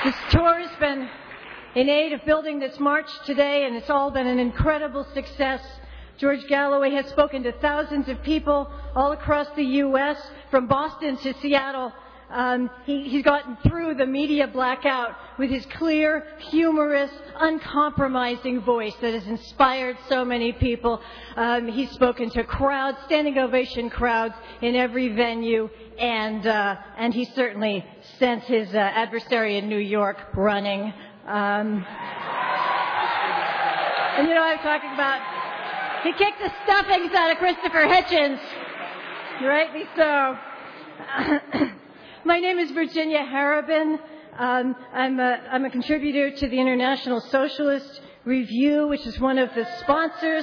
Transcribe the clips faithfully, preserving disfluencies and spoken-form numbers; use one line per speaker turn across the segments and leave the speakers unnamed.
This tour has been in aid of building this march today, and it's all been an incredible success. George Galloway has spoken to thousands of people all across the U S, from Boston to Seattle. Um, he, he's gotten through the media blackout with his clear, humorous, uncompromising voice that has inspired so many people. Um, he's spoken to crowds, standing ovation crowds in every venue, and uh, and he certainly sent his uh, adversary in New York running. Um, and you know what I'm talking about? He kicked the stuffings out of Christopher Hitchens. Rightly so. My name is Virginia Harabin. Um, I'm, a, I'm a contributor to the International Socialist Review, which is one of the sponsors.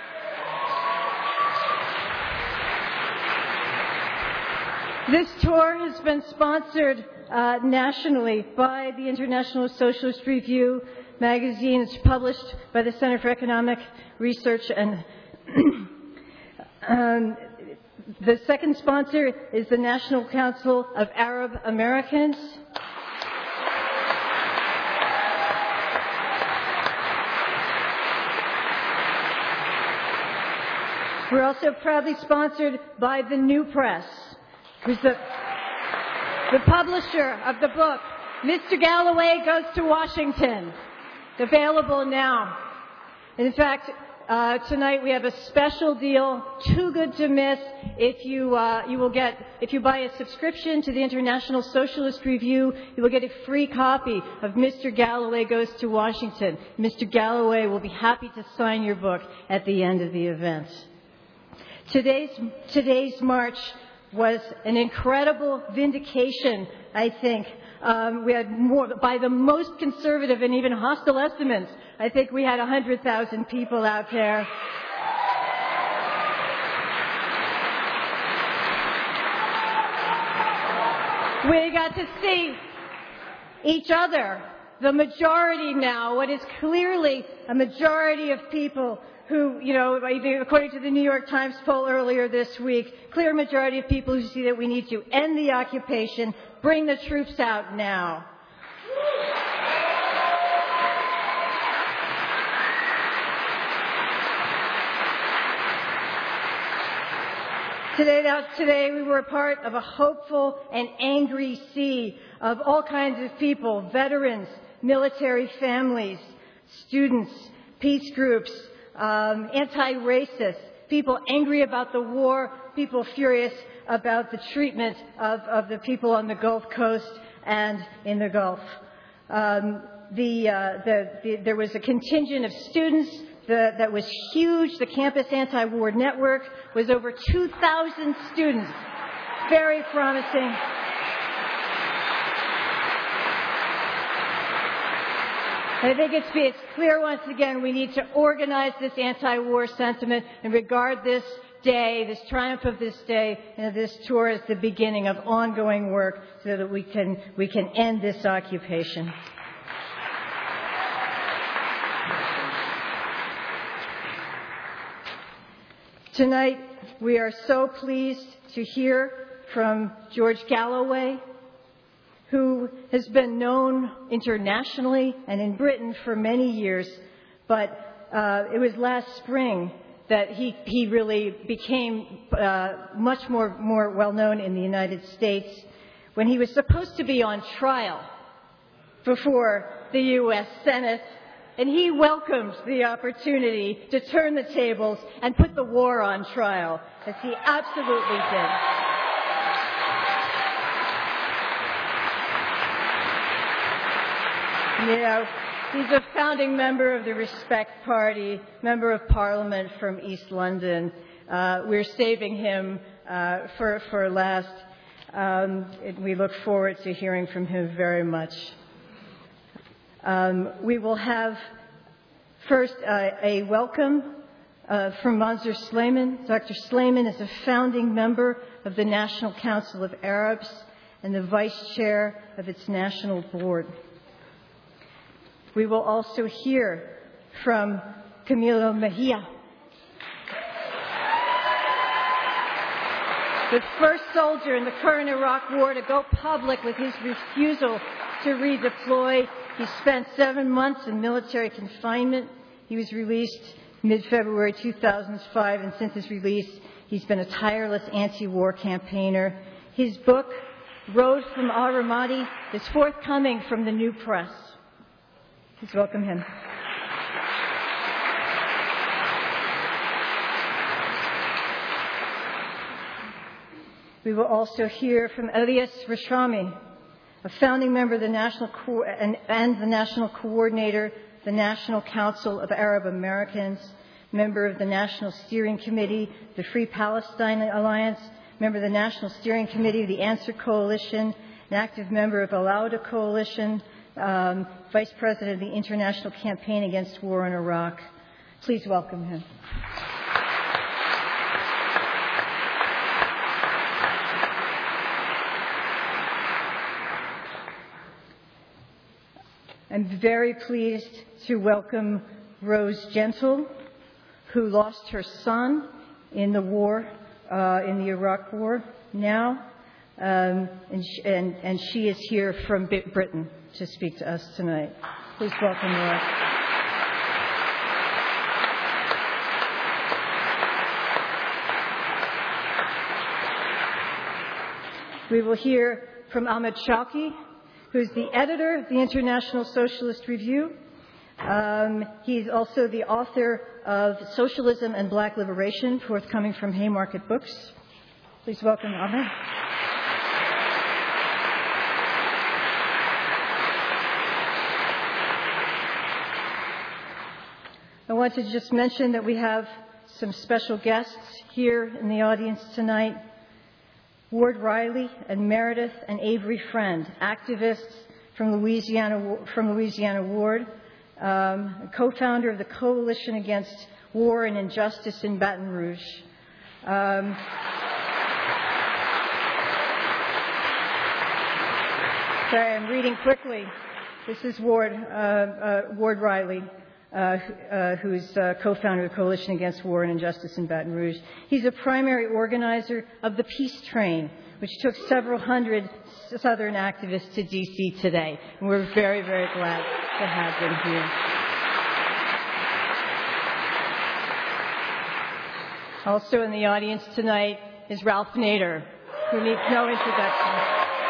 This tour has been sponsored uh, nationally by the International Socialist Review magazine. It's published by the Center for Economic Research, and um, the second sponsor is the National Council of Arab Americans. We're also proudly sponsored by the New Press, who's the, the publisher of the book, Mister Galloway Goes to Washington, available now. In fact, Uh, tonight we have a special deal, too good to miss. If you uh, you will get, if you buy a subscription to the International Socialist Review, you will get a free copy of Mister Galloway Goes to Washington. Mister Galloway will be happy to sign your book at the end of the event. Today's today's march was an incredible vindication, I think. Um, we had more, by the most conservative and even hostile estimates, I think we had one hundred thousand people out there. We got to see each other, the majority now, what is clearly a majority of people who, you know, according to the New York Times poll earlier this week, clear majority of people who see that we need to end the occupation, bring the troops out now. Today, today we were a part of a hopeful and angry sea of all kinds of people, veterans, military families, students, peace groups, um, anti-racist, people angry about the war, people furious about the treatment of, of the people on the Gulf Coast and in the Gulf. Um, the, uh, the, the, there was a contingent of students the, that was huge. The Campus Anti-War Network was over two thousand students. Very promising. I think it's, it's clear once again we need to organize this anti-war sentiment and regard this day, this triumph of this day, and this tour as the beginning of ongoing work so that we can, we can end this occupation. Tonight, we are so pleased to hear from George Galloway, who has been known internationally and in Britain for many years, but uh, it was last spring that he, he really became uh, much more, more well-known in the United States when he was supposed to be on trial before the U S Senate, and he welcomed the opportunity to turn the tables and put the war on trial, as he absolutely did. You know, he's a founding member of the Respect Party, member of Parliament from East London. Uh, we're saving him uh, for, for last. Um, and we look forward to hearing from him very much. Um, we will have first uh, a welcome uh, from Mansour Slayman. Doctor Slayman is a founding member of the National Council of Arabs and the vice chair of its national board. We will also hear from Camilo Mejia. the first soldier in the current Iraq War to go public with his refusal to redeploy. He spent seven months in military confinement. He was released mid-February two thousand five, and since his release, he's been a tireless anti-war campaigner. His book, Road from Al-Ramadi, is forthcoming from the New Press. Please welcome him. We will also hear from Elias Rashami, a founding member of the National Co- and, and the National Coordinator, the National Council of Arab Americans, member of the National Steering Committee, the Free Palestine Alliance, member of the National Steering Committee of the Answer Coalition, an active member of Al-Auda Coalition, um, Vice President of the International Campaign Against War in Iraq. Please welcome him. I'm very pleased to welcome Rose Gentle, who lost her son in the war, uh, in the Iraq War now, um, and, sh- and, and she is here from Britain to speak to us tonight. Please welcome Rose. We will hear from Ahmed Shawki, who's the editor of the International Socialist Review. Um, he's also the author of Socialism and Black Liberation, forthcoming from Haymarket Books. Please welcome Ahmed. I want to just mention that we have some special guests here in the audience tonight. Ward Riley and Meredith and Avery Friend, activists from Louisiana, from Louisiana Ward, um, co-founder of the Coalition Against War and Injustice in Baton Rouge. Um, sorry, I'm reading quickly. This is Ward, uh, uh, Ward Riley. Uh, uh, who's uh, co-founder of the Coalition Against War and Injustice in Baton Rouge. He's a primary organizer of the Peace Train, which took several hundred Southern activists to D C today. And we're very, very glad to have them here. Also in the audience tonight is Ralph Nader, who needs no introduction.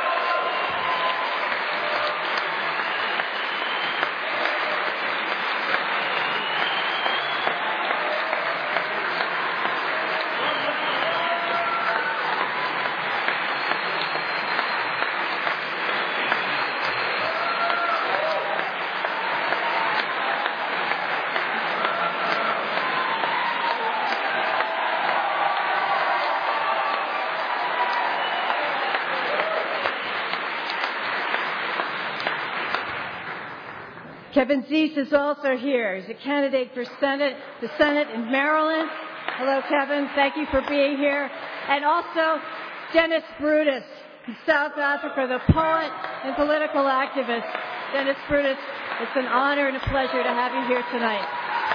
Kevin Zeese is also here. He's a candidate for Senate, the Senate in Maryland. Hello, Kevin. Thank you for being here. And also Dennis Brutus in South Africa, the poet and political activist. Dennis Brutus, it's an honor and a pleasure to have you here tonight.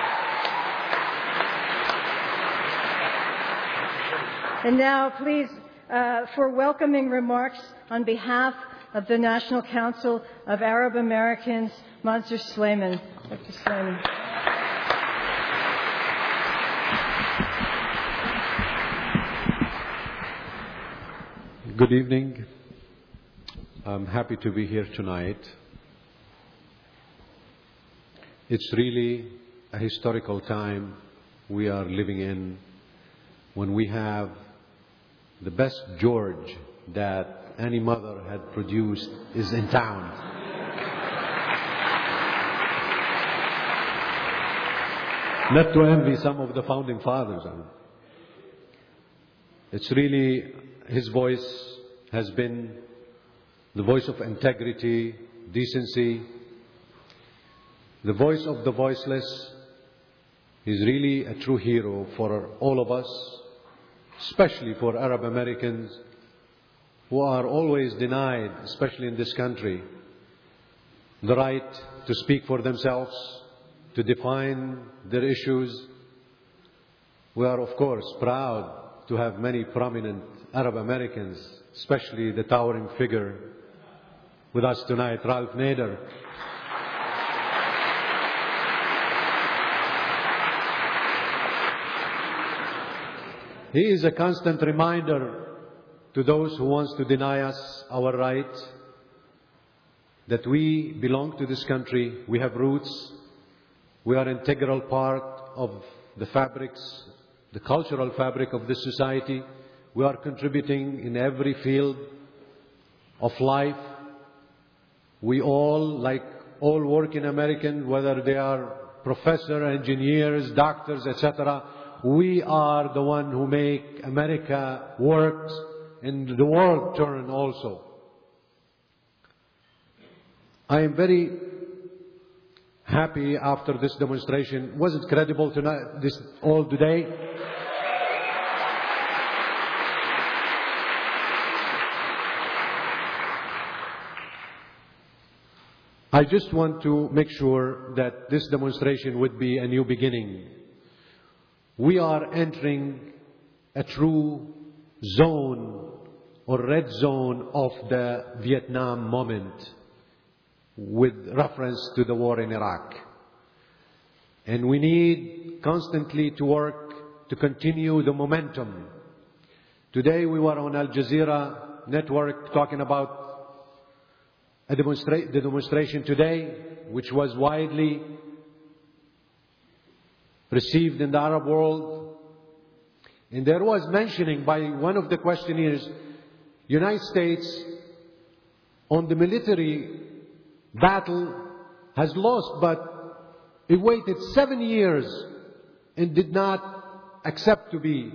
And now, please, uh, for welcoming remarks on behalf of the National Council of Arab Americans, Mansour Sleiman. Doctor Sleiman.
Good evening. I'm happy to be here tonight. It's really a historical time we are living in when we have the best George that any mother had produced is in town. Not to envy some of the founding fathers. It's really, his voice has been the voice of integrity, decency, the voice of the voiceless. He's really a true hero for all of us, especially for Arab Americans who are always denied, especially in this country, the right to speak for themselves, to define their issues. We are, of course, proud to have many prominent Arab Americans, especially the towering figure with us tonight, Ralph Nader. He is a constant reminder to those who want to deny us our right that we belong to this country, we have roots, we are an integral part of the fabrics, the cultural fabric of this society. We are contributing in every field of life. We all, like all working Americans, whether they are professors, engineers, doctors, et cetera, we are the one who make America work and the world turn also. I am very happy after this demonstration. Was it credible tonight, this all today? I just want to make sure that this demonstration would be a new beginning. We are entering a true zone or red zone of the Vietnam moment with reference to the war in Iraq. And we need constantly to work to continue the momentum. Today we were on Al Jazeera network talking about a demonstra- the demonstration today, which was widely received in the Arab world. And there was mentioning by one of the questionnaires, United States on the military battle has lost, but it waited seven years and did not accept to be,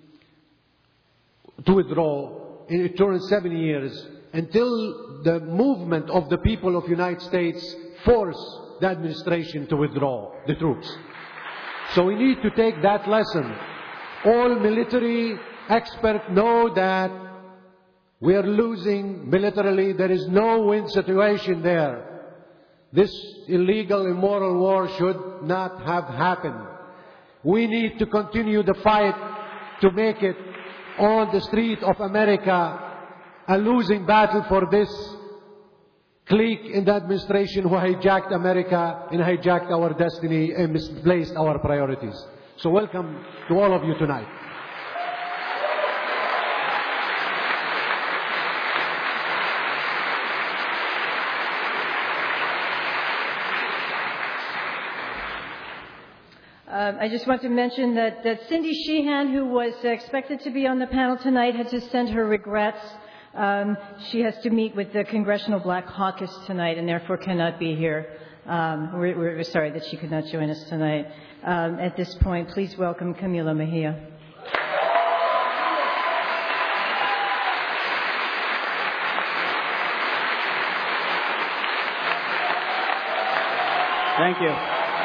to withdraw. And it turned seven years until the movement of the people of United States forced the administration to withdraw the troops. So we need to take that lesson. All military experts know that we are losing militarily. There is no win situation there. This illegal, immoral war should not have happened. We need to continue the fight to make it on the street of America a losing battle for this clique in the administration who hijacked America and hijacked our destiny and misplaced our priorities. So welcome to all of you tonight.
Uh, I just want to mention that, that Cindy Sheehan, who was expected to be on the panel tonight, had to send her regrets. Um, she has to meet with the Congressional Black Caucus tonight and therefore cannot be here. Um, we're, we're sorry that she could not join us tonight. Um, at this point, please welcome Camila Mejia.
Thank you.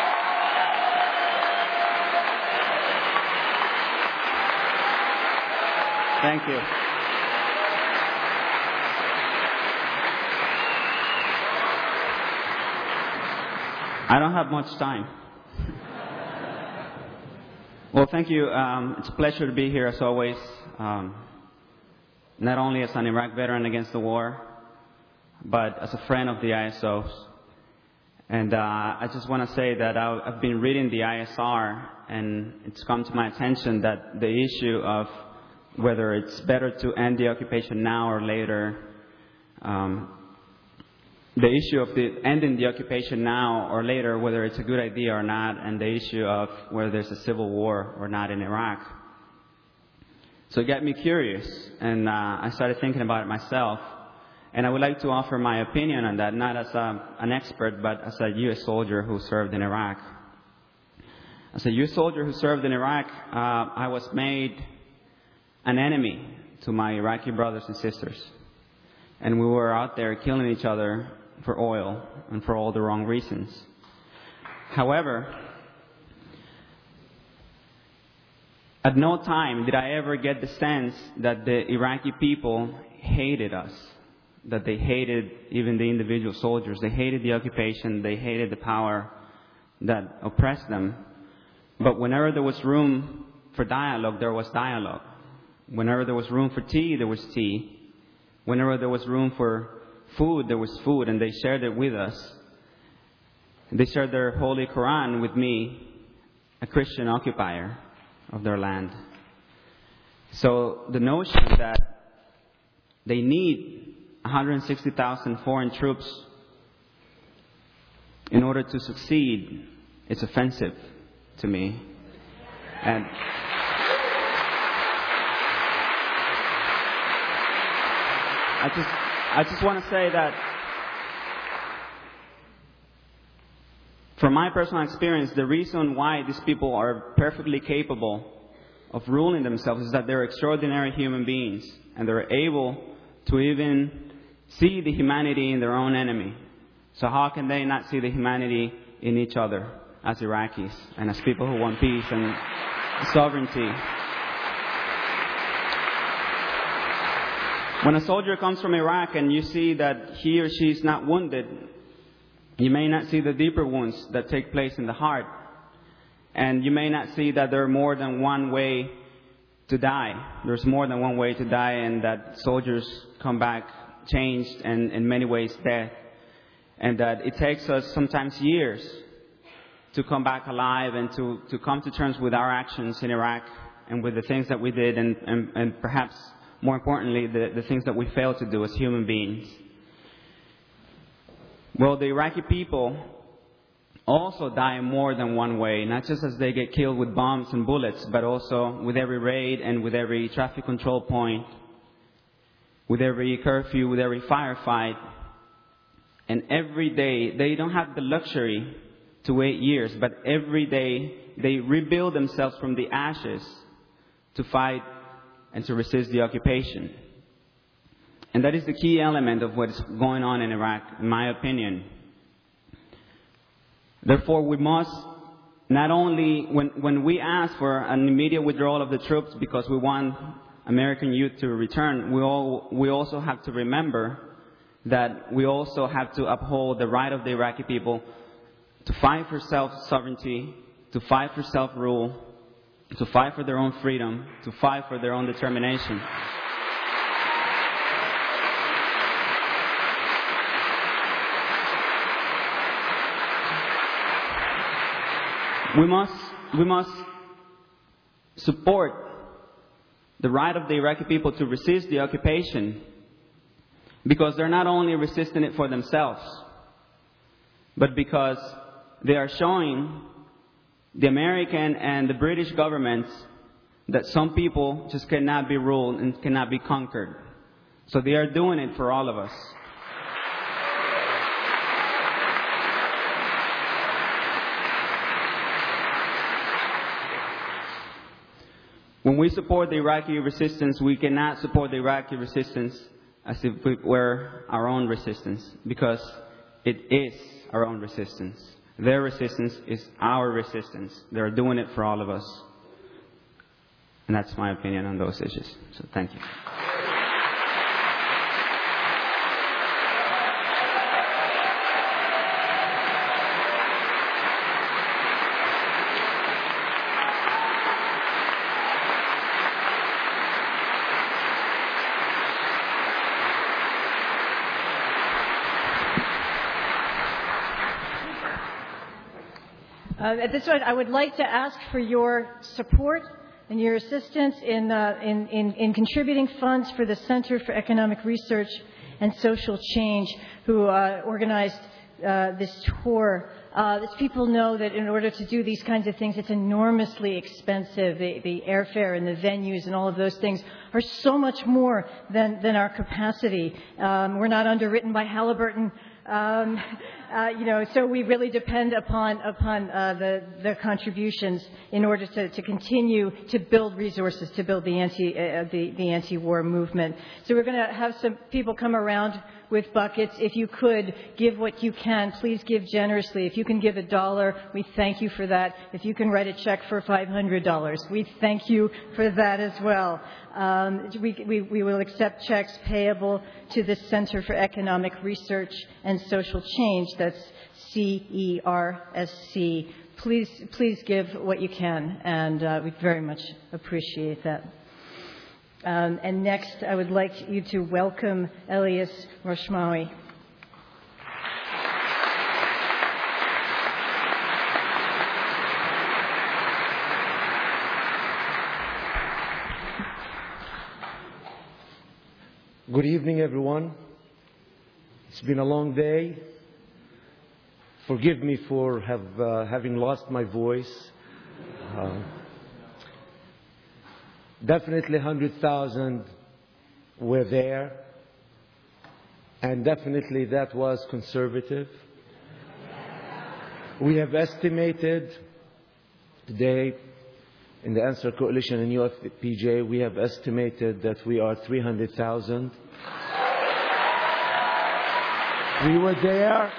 Thank you. I don't have much time. Well, thank you. Um, it's a pleasure to be here as always. Um, not only as an Iraq veteran against the war, but as a friend of the I S Os. And uh, I just want to say that I, I've been reading the I S R, and it's come to my attention that the issue of whether it's better to end the occupation now or later, um, the issue of the ending the occupation now or later, whether it's a good idea or not, and the issue of whether there's a civil war or not in Iraq. So it got me curious, and uh, I started thinking about it myself. And I would like to offer my opinion on that, not as a, an expert, but as a U S soldier who served in Iraq. As a U S soldier who served in Iraq, uh, I was made an enemy to my Iraqi brothers and sisters. And we were out there killing each other for oil and for all the wrong reasons. However, at no time did I ever get the sense that the Iraqi people hated us, that they hated even the individual soldiers. They hated the occupation. They hated the power that oppressed them. But whenever there was room for dialogue, there was dialogue. Whenever there was room for tea, there was tea. Whenever there was room for food, there was food, and they shared it with us. They shared their Holy Quran with me, a Christian occupier of their land. So the notion that they need one hundred sixty thousand foreign troops in order to succeed, it's offensive to me. And I just, I just want to say that from my personal experience, the reason why these people are perfectly capable of ruling themselves is that they're extraordinary human beings, and they're able to even see the humanity in their own enemy. So how can they not see the humanity in each other as Iraqis and as people who want peace and sovereignty? When a soldier comes from Iraq and you see that he or she is not wounded, you may not see the deeper wounds that take place in the heart. And you may not see that there are more than one way to die. There's more than one way to die, and that soldiers come back changed and in many ways dead. And that it takes us sometimes years to come back alive and to, to come to terms with our actions in Iraq and with the things that we did, and, and, and perhaps more importantly, the, the things that we failed to do as human beings. Well, the Iraqi people also die in more than one way, not just as they get killed with bombs and bullets, but also with every raid and with every traffic control point, with every curfew, with every firefight. And every day, they don't have the luxury to wait years, but every day they rebuild themselves from the ashes to fight and to resist the occupation. And that is the key element of what is going on in Iraq, in my opinion. Therefore, we must not only, when, when we ask for an immediate withdrawal of the troops because we want American youth to return, we, all, we also have to remember that we also have to uphold the right of the Iraqi people to fight for self-sovereignty, to fight for self-rule, to fight for their own freedom, to fight for their own determination. We must, we must support the right of the Iraqi people to resist the occupation, because they're not only resisting it for themselves, but because they are showing the American and the British governments that some people just cannot be ruled and cannot be conquered. So they are doing it for all of us. When we support the Iraqi resistance, we cannot support the Iraqi resistance as if it were our own resistance, because it is our own resistance. Their resistance is our resistance. They're doing it for all of us. And that's my opinion on those issues. So thank you.
Uh, at this point, I would like to ask for your support and your assistance in, uh, in, in, in contributing funds for the Center for Economic Research and Social Change, who uh, organized uh, this tour. Uh, as people know that in order to do these kinds of things, it's enormously expensive. The, the airfare and the venues and all of those things are so much more than, than our capacity. Um, we're not underwritten by Halliburton. Um, uh, you know, so we really depend upon upon uh, the the contributions in order to, to continue to build resources to build the anti uh, the the anti-war movement. So we're going to have some people come around with buckets. If you could give what you can, please give generously. If you can give a dollar, we thank you for that. If you can write a check for five hundred dollars, we thank you for that as well. Um, we, we, we will accept checks payable to the Center for Economic Research and Social Change. That's C E R S C. Please, please give what you can, and uh, we very much appreciate that. Um, and next, I would like you to welcome Elias Rashmawi.
Good evening, everyone. It's been a long day. Forgive me for have, uh, having lost my voice. Uh, definitely one hundred thousand were there. And definitely that was conservative. We have estimated today in the Answer Coalition and U F P J, we have estimated that we are three hundred thousand. We were there.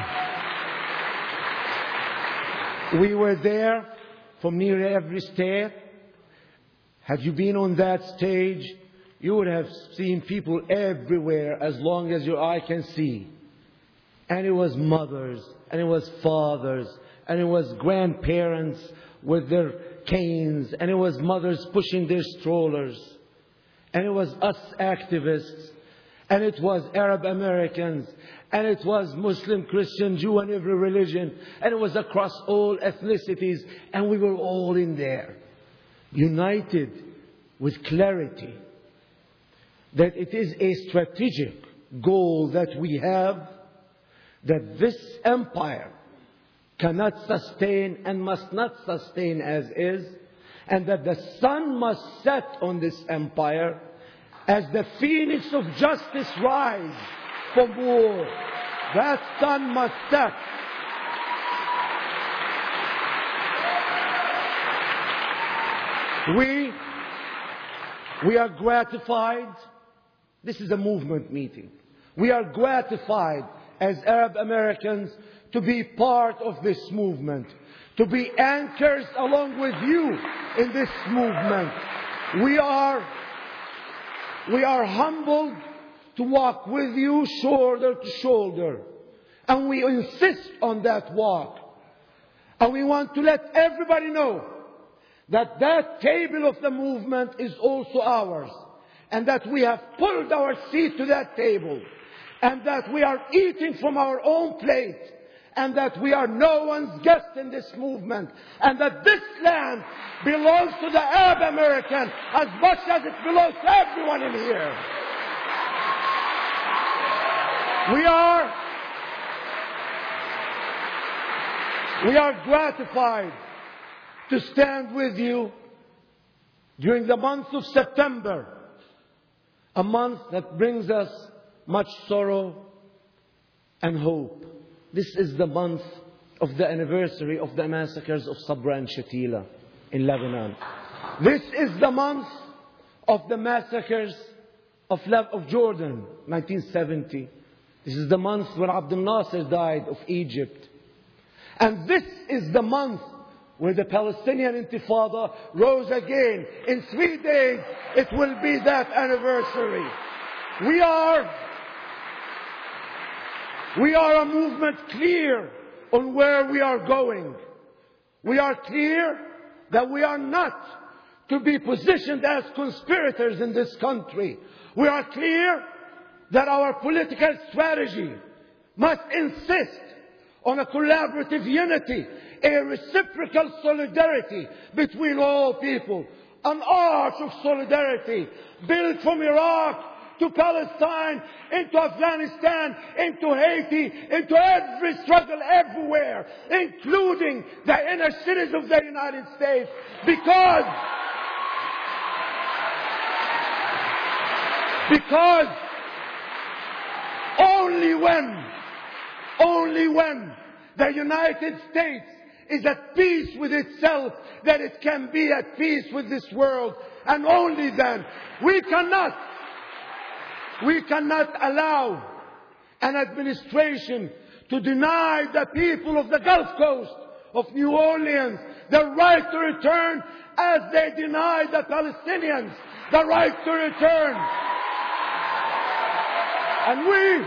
We were there from nearly every state. Had you been on that stage, you would have seen people everywhere as long as your eye can see. And it was mothers, and it was fathers, and it was grandparents with their canes, and it was mothers pushing their strollers, and it was us activists, and it was Arab Americans, and it was Muslim, Christian, Jew, and every religion, and it was across all ethnicities, and we were all in there, united with clarity that it is a strategic goal that we have, that this empire cannot sustain and must not sustain as is, and that the sun must set on this empire as the phoenix of justice rise from war. That sun must set. We, we are gratified. This is a movement meeting. We are gratified as Arab Americans to be part of this movement, to be anchors along with you in this movement. We are, we are humbled to walk with you shoulder to shoulder. And we insist on that walk. And we want to let everybody know that that table of the movement is also ours. And that we have pulled our seat to that table. And that we are eating from our own plate. And that we are no one's guest in this movement. And that this land belongs to the Arab American as much as it belongs to everyone in here. We are, we are gratified to stand with you during the month of September. A month that brings us much sorrow and hope. This is the month of the anniversary of the massacres of Sabra and Shatila in Lebanon. This is the month of the massacres of, Le- of Jordan, nineteen seventy. This is the month when Abdel Nasser died of Egypt. And this is the month where the Palestinian Intifada rose again. In three days, it will be that anniversary. We are We are a movement clear on where we are going. We are clear that we are not to be positioned as conspirators in this country. We are clear that our political strategy must insist on a collaborative unity, a reciprocal solidarity between all people, an arch of solidarity built from Iraq to Palestine, into Afghanistan, into Haiti, into every struggle everywhere, including the inner cities of the United States. Because, because only when, only when the United States is at peace with itself, that it can be at peace with this world. And only then. We cannot We cannot allow an administration to deny the people of the Gulf Coast of New Orleans the right to return, as they deny the Palestinians the right to return. And we,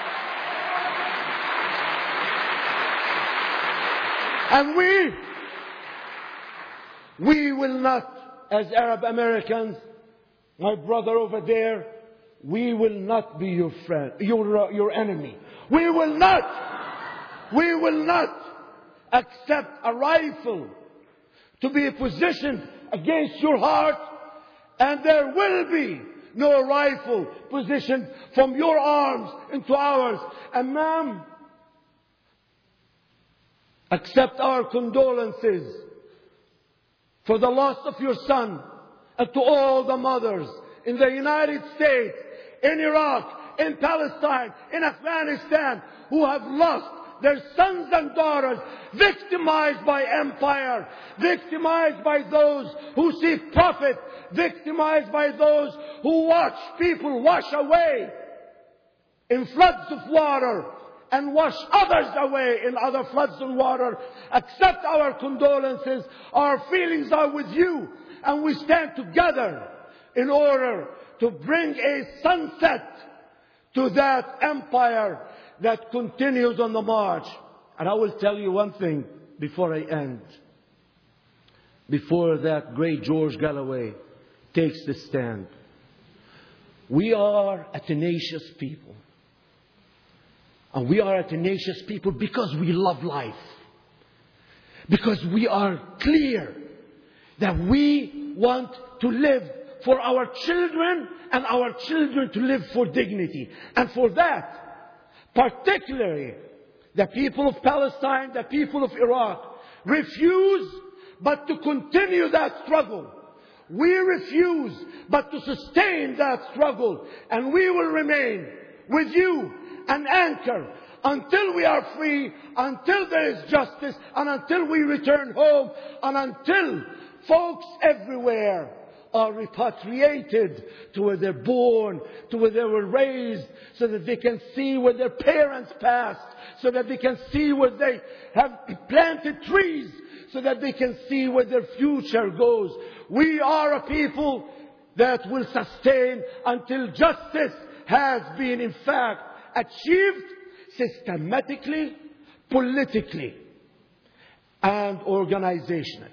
and we, we will not, as Arab Americans, my brother over there, we will not be your friend, your, uh, your enemy. We will not, we will not accept a rifle to be positioned against your heart, and there will be no rifle positioned from your arms into ours. And ma'am, accept our condolences for the loss of your son, and to all the mothers in the United States, in Iraq, in Palestine, in Afghanistan, who have lost their sons and daughters, victimized by empire, victimized by those who seek profit, victimized by those who watch people wash away in floods of water and wash others away in other floods of water. Accept our condolences. Our feelings are with you, and we stand together in order to bring a sunset to that empire that continues on the march. And I will tell you one thing before I end. Before that great George Galloway takes the stand. We are a tenacious people. And we are a tenacious people because we love life. Because we are clear that we want to live for our children, and our children to live for dignity. And for that, particularly the people of Palestine, the people of Iraq, refuse but to continue that struggle. We refuse but to sustain that struggle. And we will remain with you, an anchor, until we are free, until there is justice, and until we return home, and until folks everywhere are repatriated to where they're born, to where they were raised, so that they can see where their parents passed, so that they can see where they have planted trees, so that they can see where their future goes. We are a people that will sustain until justice has been in fact achieved systematically, politically, and organizationally.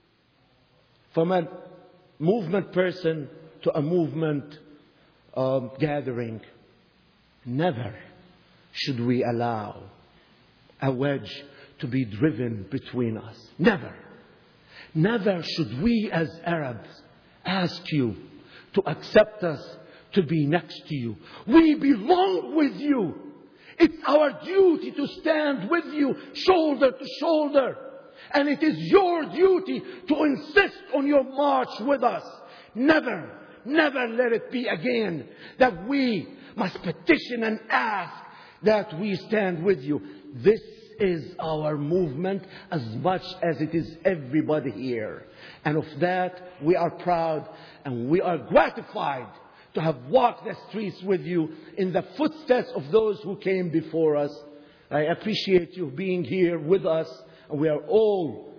From a movement person to a movement um, gathering, never should we allow a wedge to be driven between us. Never. Never should we as Arabs ask you to accept us to be next to you. We belong with you. It's our duty to stand with you, shoulder to shoulder. And it is your duty to insist on your march with us. Never, never let it be again that we must petition and ask that we stand with you. This is our movement as much as it is everybody here. And of that we are proud, and we are gratified to have walked the streets with you in the footsteps of those who came before us. I appreciate you being here with us. And we are all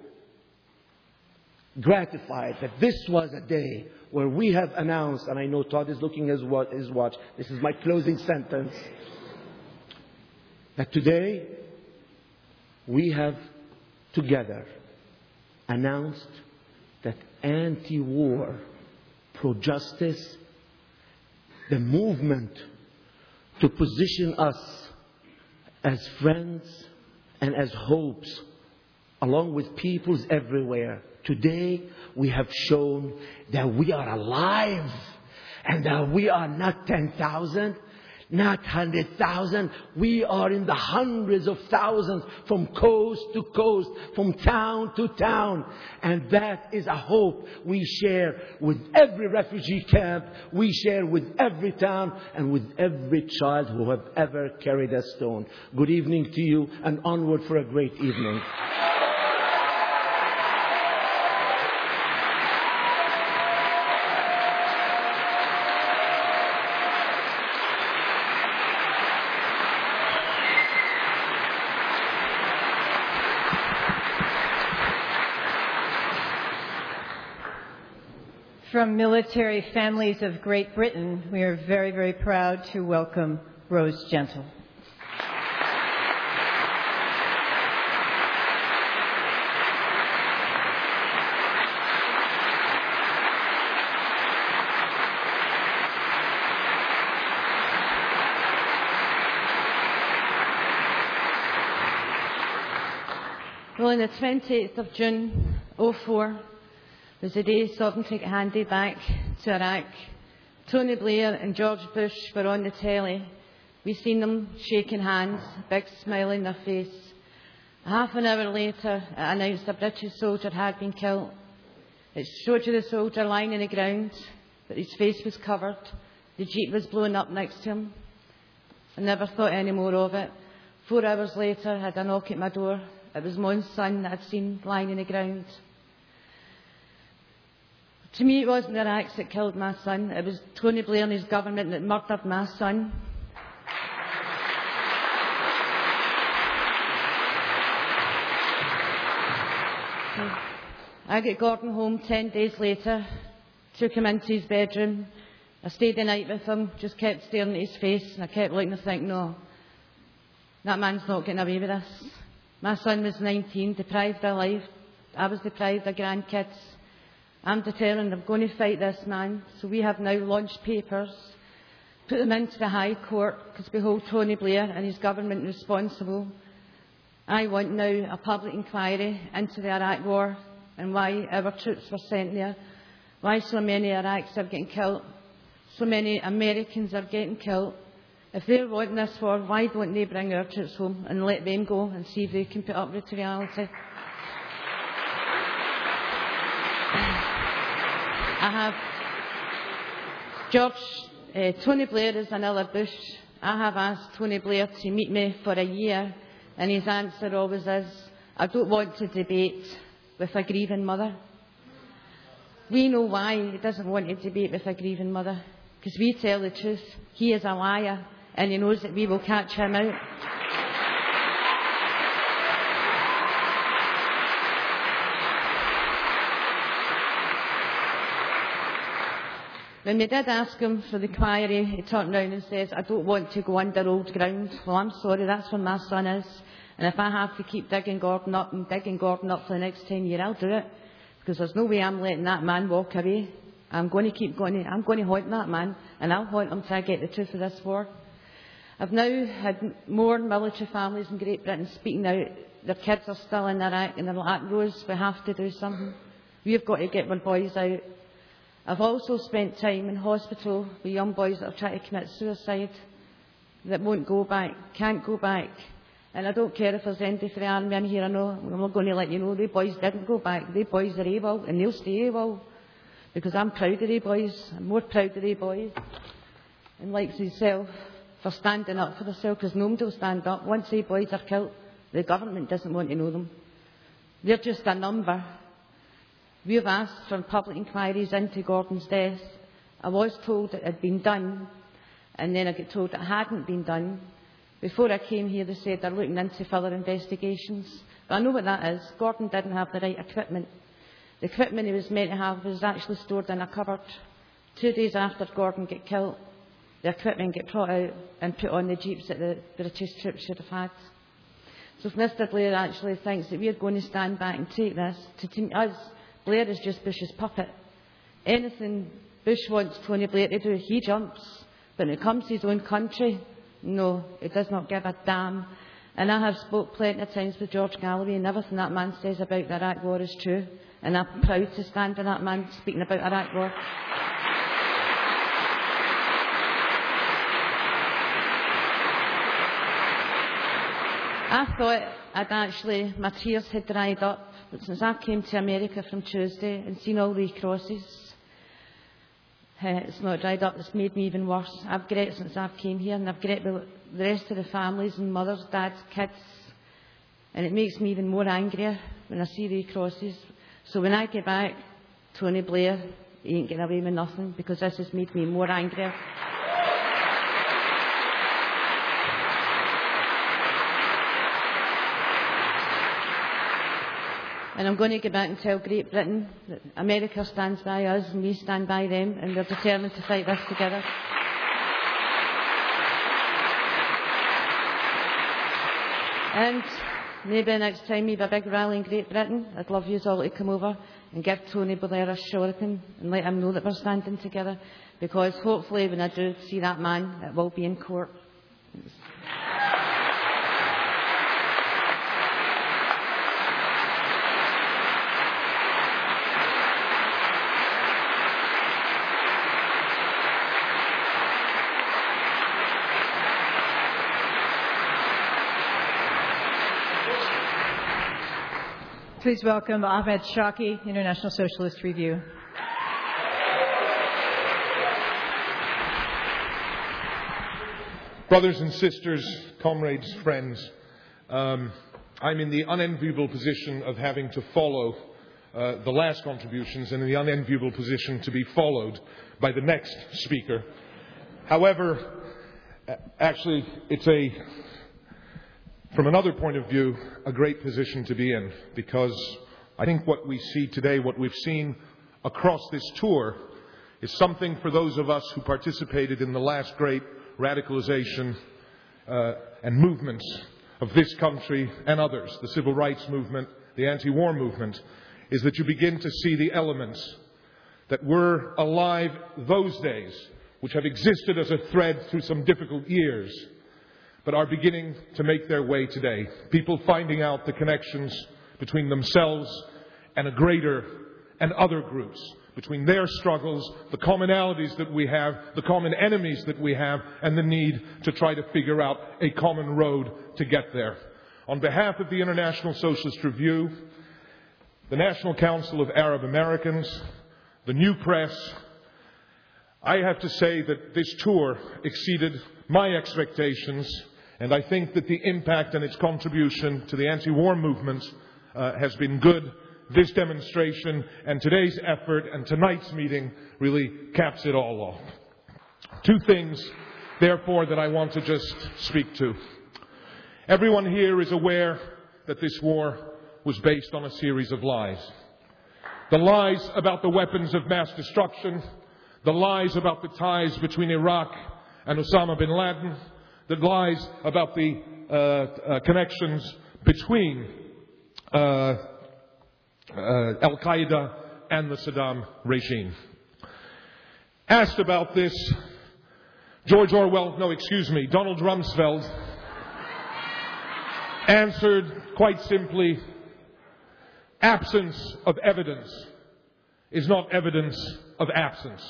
gratified that this was a day where we have announced, and I know Todd is looking at his watch, this is my closing sentence, that today we have together announced that anti-war, pro-justice, the movement to position us as friends and as hopes, along with peoples everywhere. Today we have shown that we are alive, and that we are not ten thousand, not one hundred thousand. We are in the hundreds of thousands, from coast to coast, from town to town. And that is a hope we share with every refugee camp, we share with every town, and with every child who have ever carried a stone. Good evening to you, and onward for a great evening.
From Military Families of Great Britain, we are very, very proud to welcome Rose Gentle.
Well, on the twenty-eighth of June, oh four, was the day sovereignty got handed back to Iraq. Tony Blair and George Bush were on the telly. We seen them shaking hands, a big smile on their face. Half an hour later, it announced a British soldier had been killed. It showed you the soldier lying on the ground, but his face was covered. The jeep was blown up next to him. I never thought any more of it. Four hours later, I had a knock at my door. It was my own son that I'd seen lying on the ground. To me, it wasn't the Iraqs that killed my son. It was Tony Blair and his government that murdered my son. I got Gordon home ten days later, took him into his bedroom. I stayed the night with him, just kept staring at his face, and I kept looking and thinking, no, that man's not getting away with this. My son was nineteen, deprived of life. I was deprived of grandkids. I'm determined I'm going to fight this man. So we have now launched papers, put them into the High Court, because we hold Tony Blair and his government responsible. I want now a public inquiry into the Iraq war and why our troops were sent there, why so many Iraqis are getting killed, so many Americans are getting killed. If they're wanting this war, why don't they bring our troops home and let them go and see if they can put up with reality? I have George, uh, Tony Blair is another Bush. I have asked Tony Blair to meet me for a year, and his answer always is, I don't want to debate with a grieving mother. We know why he doesn't want to debate with a grieving mother, because we tell the truth. He is a liar, and he knows that we will catch him out. When we did ask him for the inquiry, he turned round and says, I don't want to go under old ground. Well, I'm sorry, that's where my son is. And if I have to keep digging Gordon up and digging Gordon up for the next ten years, I'll do it. Because there's no way I'm letting that man walk away. I'm going to keep going. I'm going to haunt that man, and I'll haunt him till I get the truth of this war. I've now had more military families in Great Britain speaking out. Their kids are still in Iraq, and they're like, Rose, we have to do something. We've got to get our boys out. I've also spent time in hospital with young boys that are trying to commit suicide, that won't go back, can't go back. And I don't care if there's anybody for the army in here, I know, I'm not going to let you know, they boys didn't go back, they boys are able, and they'll stay able. Because I'm proud of they boys, I'm more proud of they boys. And likes himself for standing up for themselves, because nobody will stand up. Once they boys are killed, the government doesn't want to know them. They're just a number. We have asked for public inquiries into Gordon's death. I was told it had been done, and then I got told it hadn't been done. Before I came here, they said they're looking into further investigations. But I know what that is. Gordon didn't have the right equipment. The equipment he was meant to have was actually stored in a cupboard. Two days after Gordon got killed, the equipment got brought out and put on the jeeps that the British troops should have had. So if Mister Blair actually thinks that we're going to stand back and take this, to, to us, Blair is just Bush's puppet. Anything Bush wants Tony Blair to do, he jumps. But when it comes to his own country, no, he does not give a damn. And I have spoke plenty of times with George Galloway, and everything that man says about the Iraq war is true. And I'm proud to stand with that man speaking about Iraq war. I thought I'd actually, my tears had dried up. But since I came to America from Tuesday and seen all these crosses, uh, it's not dried up, it's made me even worse. I've got it since I've came here, and I've got it with the rest of the families and mothers, dads, kids. And it makes me even more angrier when I see these crosses. So when I get back, Tony Blair, he ain't getting away with nothing, because this has made me more angrier. And I'm going to go back and tell Great Britain that America stands by us and we stand by them, and we're determined to fight this together. And maybe next time we have a big rally in Great Britain, I'd love you all to come over and give Tony Blair a shuriken and let him know that we're standing together, because hopefully when I do see that man, it will be in court.
Please welcome Ahmed Shawki, International Socialist Review.
Brothers and sisters, comrades, friends, um, I'm in the unenviable position of having to follow uh, the last contributions and in the unenviable position to be followed by the next speaker. However, actually, it's a, from another point of view, a great position to be in, because I think what we see today, what we've seen across this tour, is something for those of us who participated in the last great radicalization uh, and movements of this country and others, the civil rights movement, the anti-war movement, is that you begin to see the elements that were alive those days, which have existed as a thread through some difficult years, but are beginning to make their way today. People finding out the connections between themselves and a greater and other groups, between their struggles, the commonalities that we have, the common enemies that we have, and the need to try to figure out a common road to get there. On behalf of the International Socialist Review, the National Council of Arab Americans, the New Press, I have to say that this tour exceeded my expectations, and I think that the impact and its contribution to the anti-war movement uh, has been good. This demonstration and today's effort and tonight's meeting really caps it all off. Two things, therefore, that I want to just speak to. Everyone here is aware that this war was based on a series of lies. The lies about the weapons of mass destruction, the lies about the ties between Iraq and Osama bin Laden, the lies about the uh, uh, connections between uh, Uh, Al-Qaeda and the Saddam regime. Asked about this, George Orwell, no, excuse me, Donald Rumsfeld answered quite simply, absence of evidence is not evidence of absence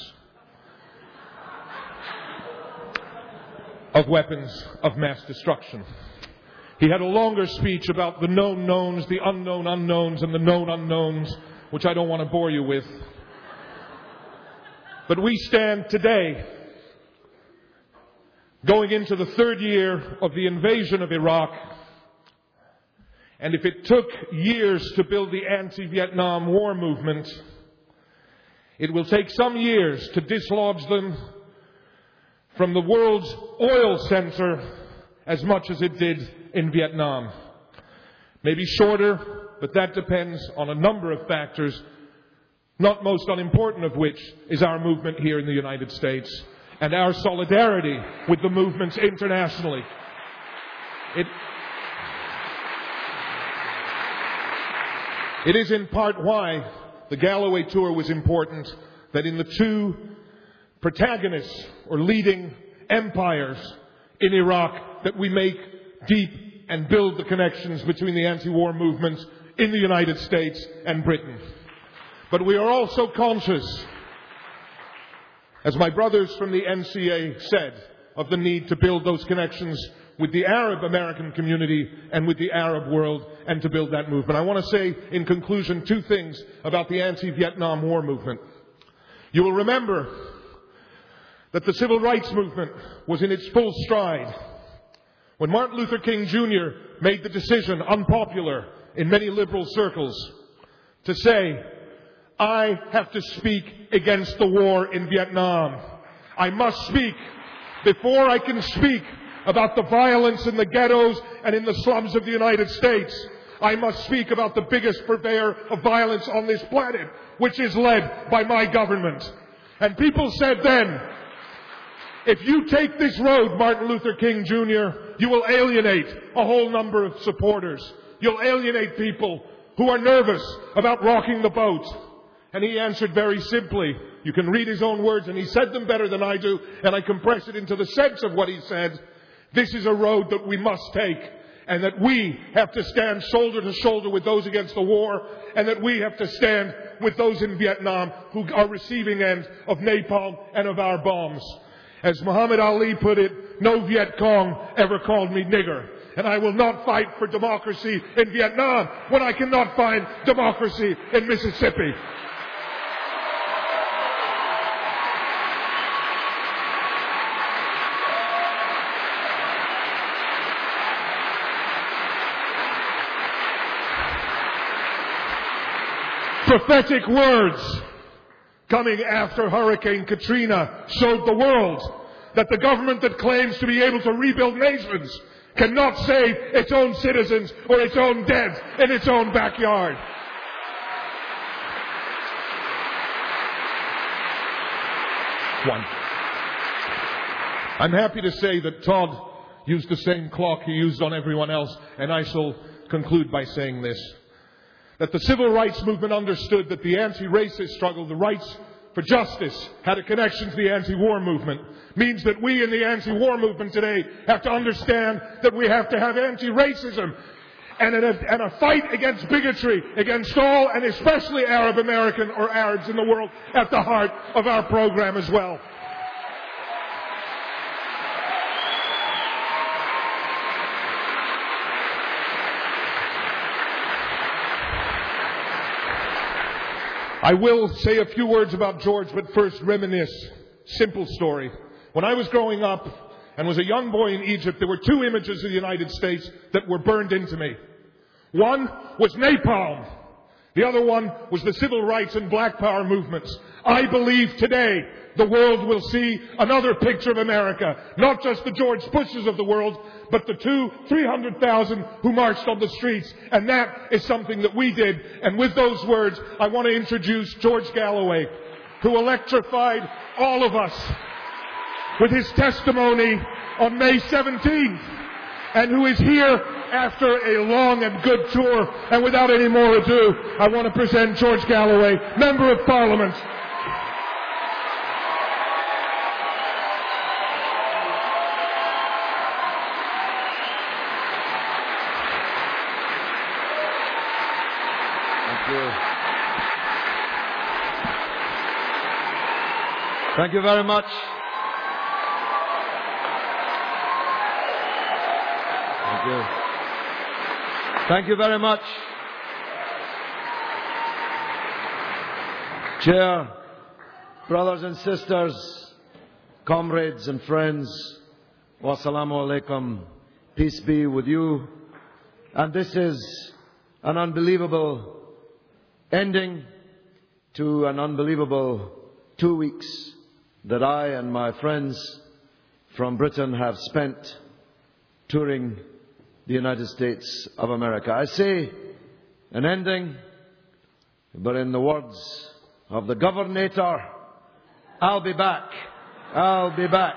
of weapons of mass destruction. He had a longer speech about the known knowns, the unknown unknowns, and the known unknowns, which I don't want to bore you with. But we stand today, going into the third year of the invasion of Iraq, and if it took years to build the anti-Vietnam War movement, it will take some years to dislodge them from the world's oil center as much as it did in Vietnam. Maybe shorter, but that depends on a number of factors, not most unimportant of which is our movement here in the United States and our solidarity with the movements internationally. It, it is in part why the Galloway tour was important, that in the two protagonists or leading empires in Iraq, that we make deep and build the connections between the anti-war movements in the United States and Britain. But we are also conscious, as my brothers from the N C A said, of the need to build those connections with the Arab American community and with the Arab world, and to build that movement. I want to say, in conclusion, two things about the anti-Vietnam War movement. You will remember that the civil rights movement was in its full stride when Martin Luther King Junior made the decision, unpopular in many liberal circles, to say, I have to speak against the war in Vietnam. I must speak before I can speak about the violence in the ghettos and in the slums of the United States. I must speak about the biggest purveyor of violence on this planet, which is led by my government. And people said then, if you take this road, Martin Luther King Junior, you will alienate a whole number of supporters. You'll alienate people who are nervous about rocking the boat. And he answered very simply. You can read his own words, and he said them better than I do, and I compress it into the sense of what he said. This is a road that we must take, and that we have to stand shoulder to shoulder with those against the war, and that we have to stand with those in Vietnam who are receiving end of napalm and of our bombs. As Muhammad Ali put it, no Viet Cong ever called me nigger. And I will not fight for democracy in Vietnam when I cannot find democracy in Mississippi. Prophetic words coming after Hurricane Katrina showed the world that the government that claims to be able to rebuild nations cannot save its own citizens or its own dead in its own backyard. One. I'm happy to say that Todd used the same clock he used on everyone else, and I shall conclude by saying this. That the civil rights movement understood that the anti-racist struggle, the rights for justice, had a connection to the anti-war movement. Means that we in the anti-war movement today have to understand that we have to have anti-racism and a, and a fight against bigotry, against all, and especially Arab American or Arabs in the world, at the heart of our program as well. I will say a few words about George, but first reminisce. Simple story. When I was growing up and was a young boy in Egypt, there were two images of the United States that were burned into me. One was napalm. The other one was the civil rights and black power movements. I believe today the world will see another picture of America. Not just the George Bushes of the world, but the two, three hundred thousand who marched on the streets. And that is something that we did. And with those words, I want to introduce George Galloway, who electrified all of us with his testimony on May seventeenth, and who is here after a long and good tour. And without any more ado, I want to present George Galloway, Member of Parliament.
Thank you. Thank you very much. Thank you. Thank you very much. Chair, brothers and sisters, comrades and friends, wassalamu alaikum, peace be with you. And this is an unbelievable ending to an unbelievable two weeks that I and my friends from Britain have spent touring the United States of America. I say an ending, but in the words of the Governator, I'll be back. I'll be back.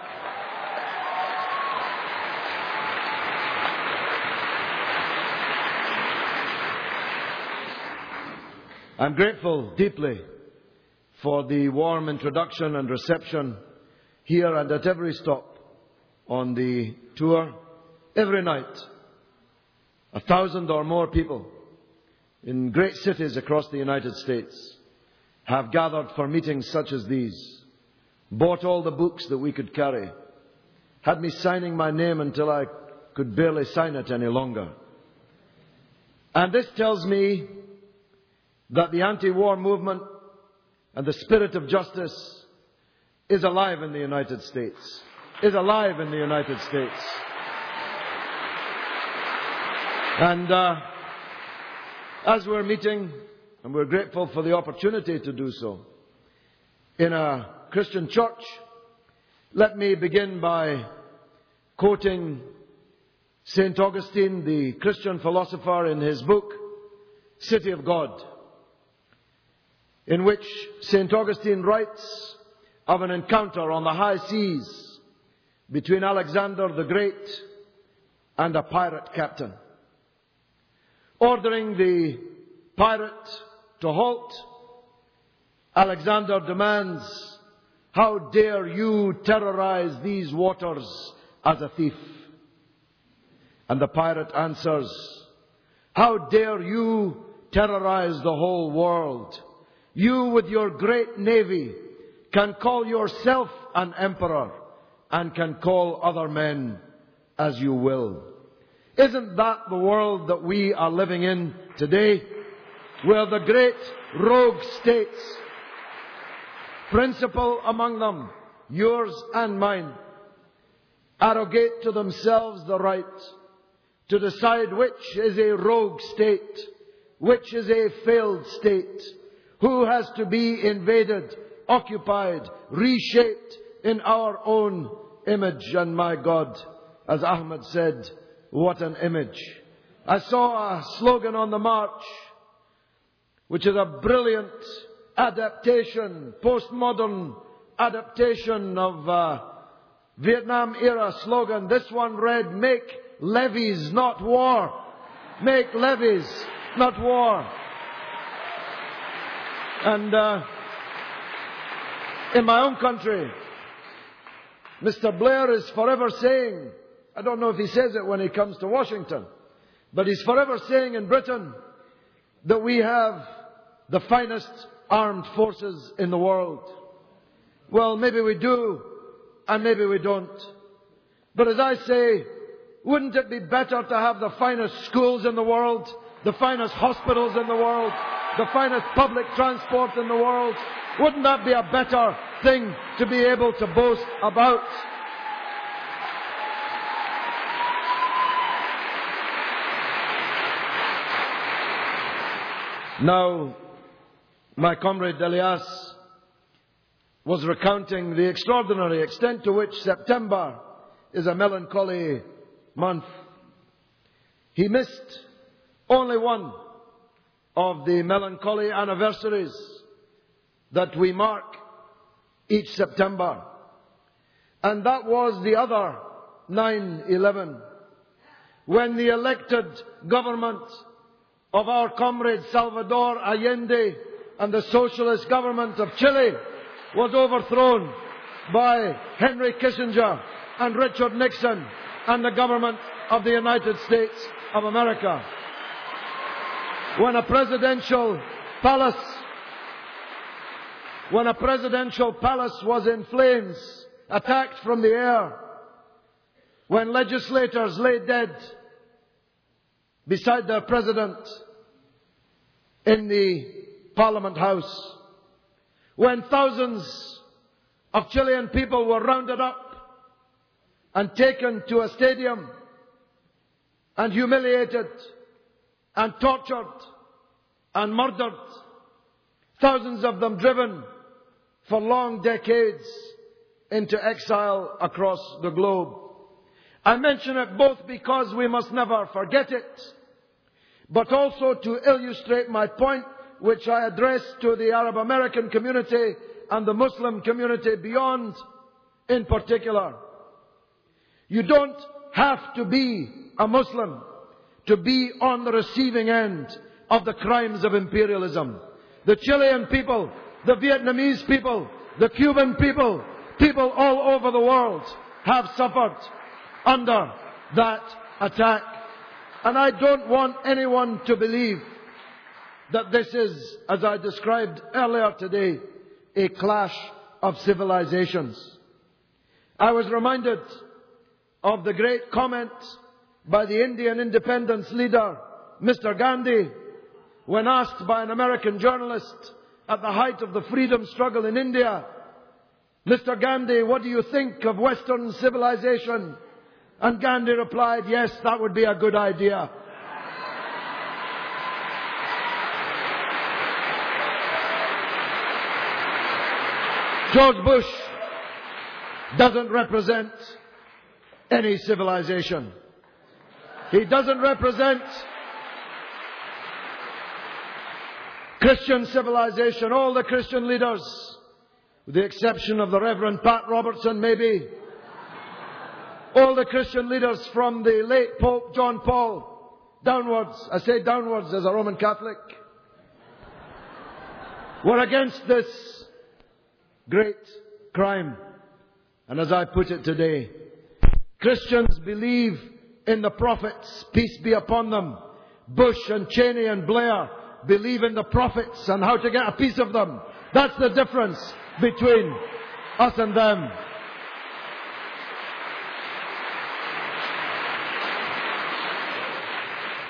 I'm grateful deeply for the warm introduction and reception here and at every stop on the tour. Every night, a thousand or more people in great cities across the United States have gathered for meetings such as these, bought all the books that we could carry, had me signing my name until I could barely sign it any longer. And this tells me that the anti-war movement and the spirit of justice is alive in the United States, is alive in the United States. And uh, as we're meeting, and we're grateful for the opportunity to do so, in a Christian church, let me begin by quoting Saint Augustine, the Christian philosopher, in his book, City of God, in which Saint Augustine writes of an encounter on the high seas between Alexander the Great and a pirate captain. Ordering the pirate to halt, Alexander demands, "How dare you terrorize these waters as a thief?" And the pirate answers, "How dare you terrorize the whole world? You with your great navy can call yourself an emperor. and can call other men as you will. Isn't that the world that we are living in today, where the great rogue states, principal among them, yours and mine, arrogate to themselves the right to decide which is a rogue state, which is a failed state, who has to be invaded, occupied, reshaped in our own image? And my God, as Ahmed said, what an image. I saw a slogan on the march, which is a brilliant adaptation, postmodern adaptation of a Vietnam era slogan. This one read, "Make levies, not war." Make levies, not war. And uh, in my own country, Mister Blair is forever saying, I don't know if he says it when he comes to Washington, but he's forever saying in Britain that we have the finest armed forces in the world. Well, maybe we do, and maybe we don't. But as I say, wouldn't it be better to have the finest schools in the world, the finest hospitals in the world, the finest public transport in the world? Wouldn't that be a better thing to be able to boast about? Now, my comrade Elias was recounting the extraordinary extent to which September is a melancholy month. He missed only one of the melancholy anniversaries that we mark each September. And that was the other nine eleven, when the elected government of our comrade Salvador Allende and the socialist government of Chile was overthrown by Henry Kissinger and Richard Nixon and the government of the United States of America. When a presidential palace, when a presidential palace was in flames, attacked from the air, when legislators lay dead beside their president in the Parliament House, when thousands of Chilean people were rounded up and taken to a stadium and humiliated and tortured and murdered, thousands of them driven for long decades into exile across the globe. I mention it both because we must never forget it, but also to illustrate my point, which I address to the Arab American community and the Muslim community beyond in particular. You don't have to be a Muslim to be on the receiving end of the crimes of imperialism. The Chilean people, the Vietnamese people, the Cuban people, people all over the world have suffered under that attack. And I don't want anyone to believe that this is, as I described earlier today, a clash of civilizations. I was reminded of the great comment by the Indian independence leader, Mister Gandhi, when asked by an American journalist at the height of the freedom struggle in India, Mister Gandhi, what do you think of Western civilization? And Gandhi replied, yes, that would be a good idea. George Bush doesn't represent any civilization. He doesn't represent Christian civilization. All the Christian leaders, with the exception of the Reverend Pat Robertson maybe, all the Christian leaders from the late Pope John Paul downwards, I say downwards as a Roman Catholic, were against this great crime. And as I put it today, Christians believe in the prophets, peace be upon them. Bush and Cheney and Blair believe in the prophets and how to get a piece of them. That's the difference between us and them.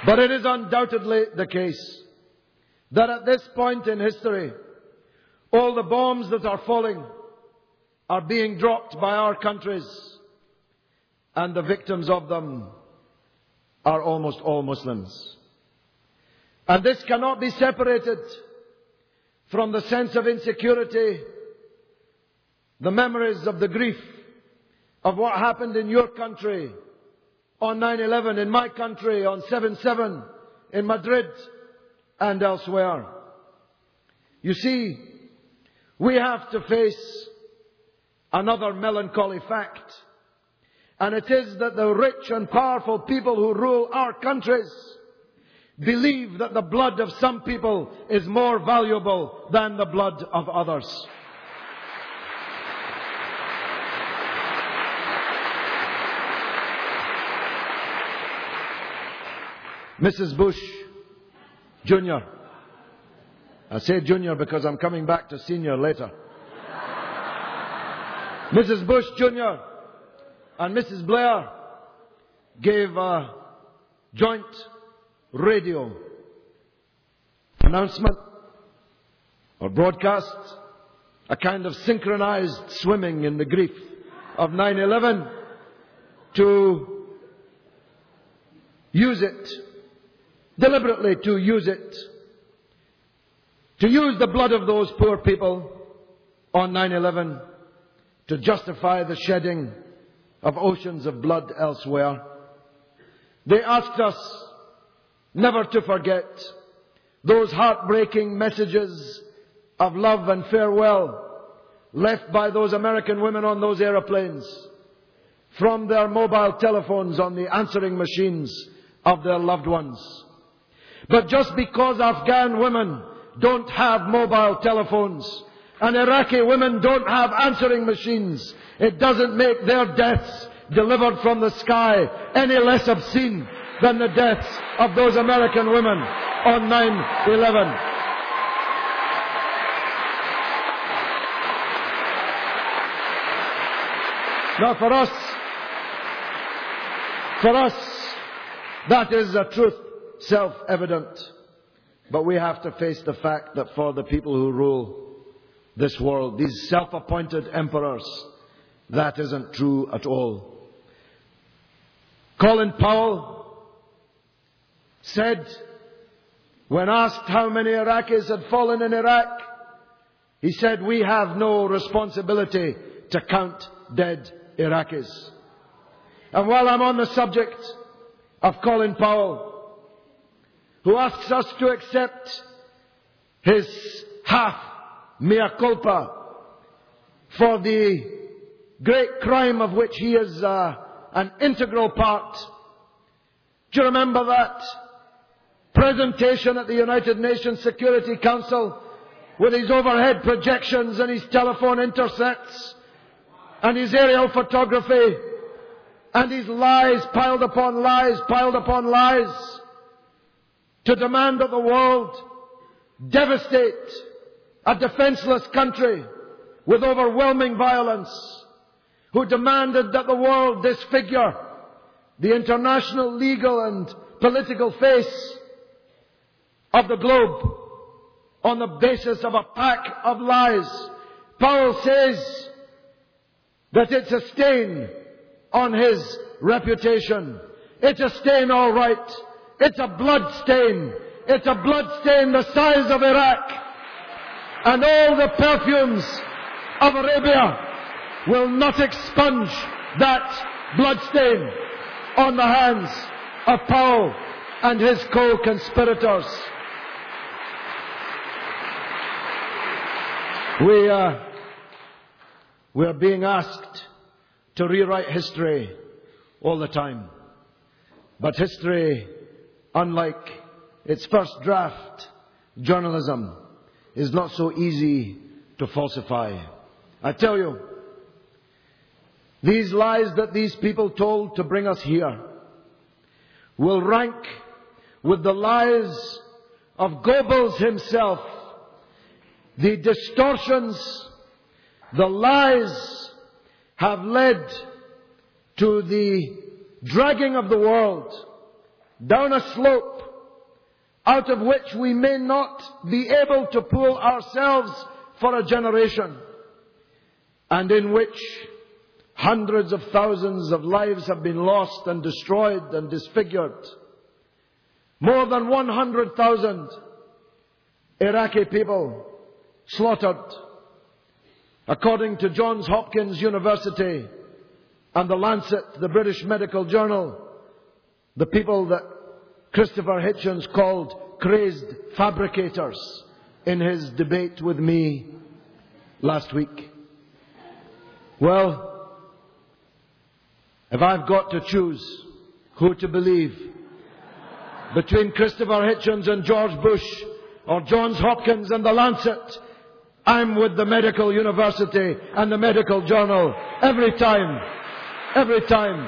But it is undoubtedly the case that at this point in history, all the bombs that are falling are being dropped by our countries, and the victims of them are almost all Muslims. And this cannot be separated from the sense of insecurity, the memories of the grief of what happened in your country on nine eleven, in my country on seven seven, in Madrid and elsewhere. You see, we have to face another melancholy fact, and it is that the rich and powerful people who rule our countries believe that the blood of some people is more valuable than the blood of others. Missus Bush Junior I say Junior because I'm coming back to Senior later. Missus Bush Junior and Missus Blair gave a joint radio announcement or broadcast, a kind of synchronized swimming in the grief of nine eleven, to use it, deliberately to use it, to use the blood of those poor people on nine eleven to justify the shedding of oceans of blood elsewhere. They asked us never to forget those heartbreaking messages of love and farewell left by those American women on those aeroplanes from their mobile telephones on the answering machines of their loved ones. But just because Afghan women don't have mobile telephones and Iraqi women don't have answering machines, it doesn't make their deaths delivered from the sky any less obscene than the deaths of those American women on nine eleven. Now for us, for us, that is a truth self-evident. But we have to face the fact that for the people who rule this world, these self-appointed emperors, that isn't true at all. Colin Powell said, when asked how many Iraqis had fallen in Iraq, he said, we have no responsibility to count dead Iraqis. And while I'm on the subject of Colin Powell, who asks us to accept his half mea culpa for the great crime of which he is uh, an integral part. Do you remember that presentation at the United Nations Security Council with his overhead projections and his telephone intercepts and his aerial photography and his lies piled upon lies piled upon lies to demand that the world devastate a defenseless country with overwhelming violence, who demanded that the world disfigure the international legal and political face of the globe on the basis of a pack of lies. Powell says that it's a stain on his reputation. It's a stain, all right. It's a blood stain. It's a blood stain the size of Iraq. And all the perfumes of Arabia will not expunge that blood stain on the hands of Powell and his co-conspirators. We, uh, we are being asked to rewrite history all the time. But history, unlike its first draft, journalism, is not so easy to falsify. I tell you, these lies that these people told to bring us here will rank with the lies of Goebbels himself. The distortions, the lies have led to the dragging of the world down a slope out of which we may not be able to pull ourselves for a generation, and in which hundreds of thousands of lives have been lost and destroyed and disfigured. More than one hundred thousand Iraqi people slaughtered, according to Johns Hopkins University and the Lancet, the British medical journal, the people that Christopher Hitchens called crazed fabricators in his debate with me last week. Well, if I've got to choose who to believe between Christopher Hitchens and George Bush, or Johns Hopkins and the Lancet, I'm with the medical university and the medical journal every time. Every time.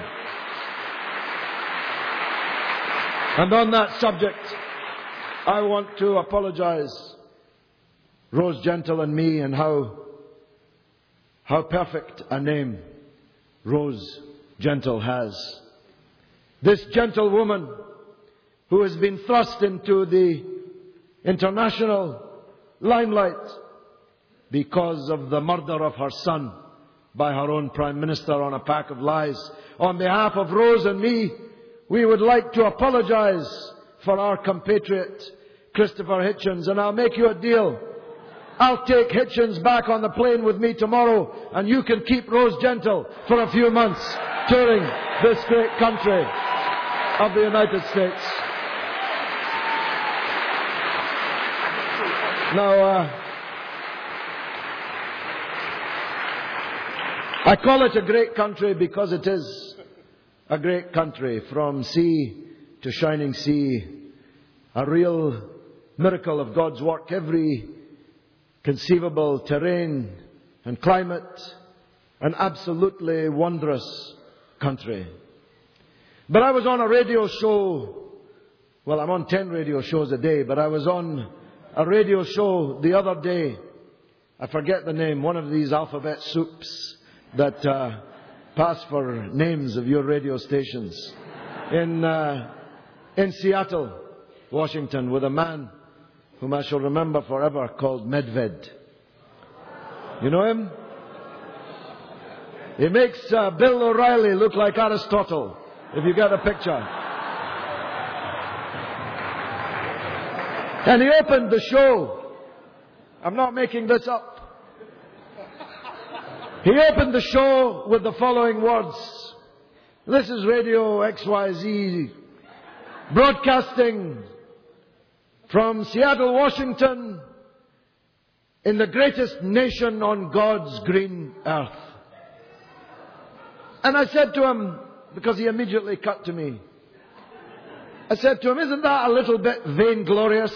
And on that subject, I want to apologize, Rose Gentle and me, and how, how perfect a name Rose Gentle has. This gentle woman who has been thrust into the international limelight because of the murder of her son by her own Prime Minister on a pack of lies. On behalf of Rose and me, we would like to apologize for our compatriot Christopher Hitchens, and I'll make you a deal. I'll take Hitchens back on the plane with me tomorrow, and you can keep Rose Gentle for a few months touring this great country of the United States. Now, uh, I call it a great country because it is a great country, from sea to shining sea, a real miracle of God's work, every conceivable terrain and climate, an absolutely wondrous country. But I was on a radio show, well, I'm on ten radio shows a day, but I was on a radio show the other day. I forget the name, one of these alphabet soups that uh, pass for names of your radio stations, in uh, in Seattle, Washington, with a man whom I shall remember forever called Medved. You know him? He makes uh, Bill O'Reilly look like Aristotle, if you get a picture. And he opened the show. I'm not making this up. He opened the show with the following words. This is Radio X Y Z, broadcasting from Seattle, Washington, in the greatest nation on God's green earth. And I said to him, because he immediately cut to me, I said to him, isn't that a little bit vainglorious?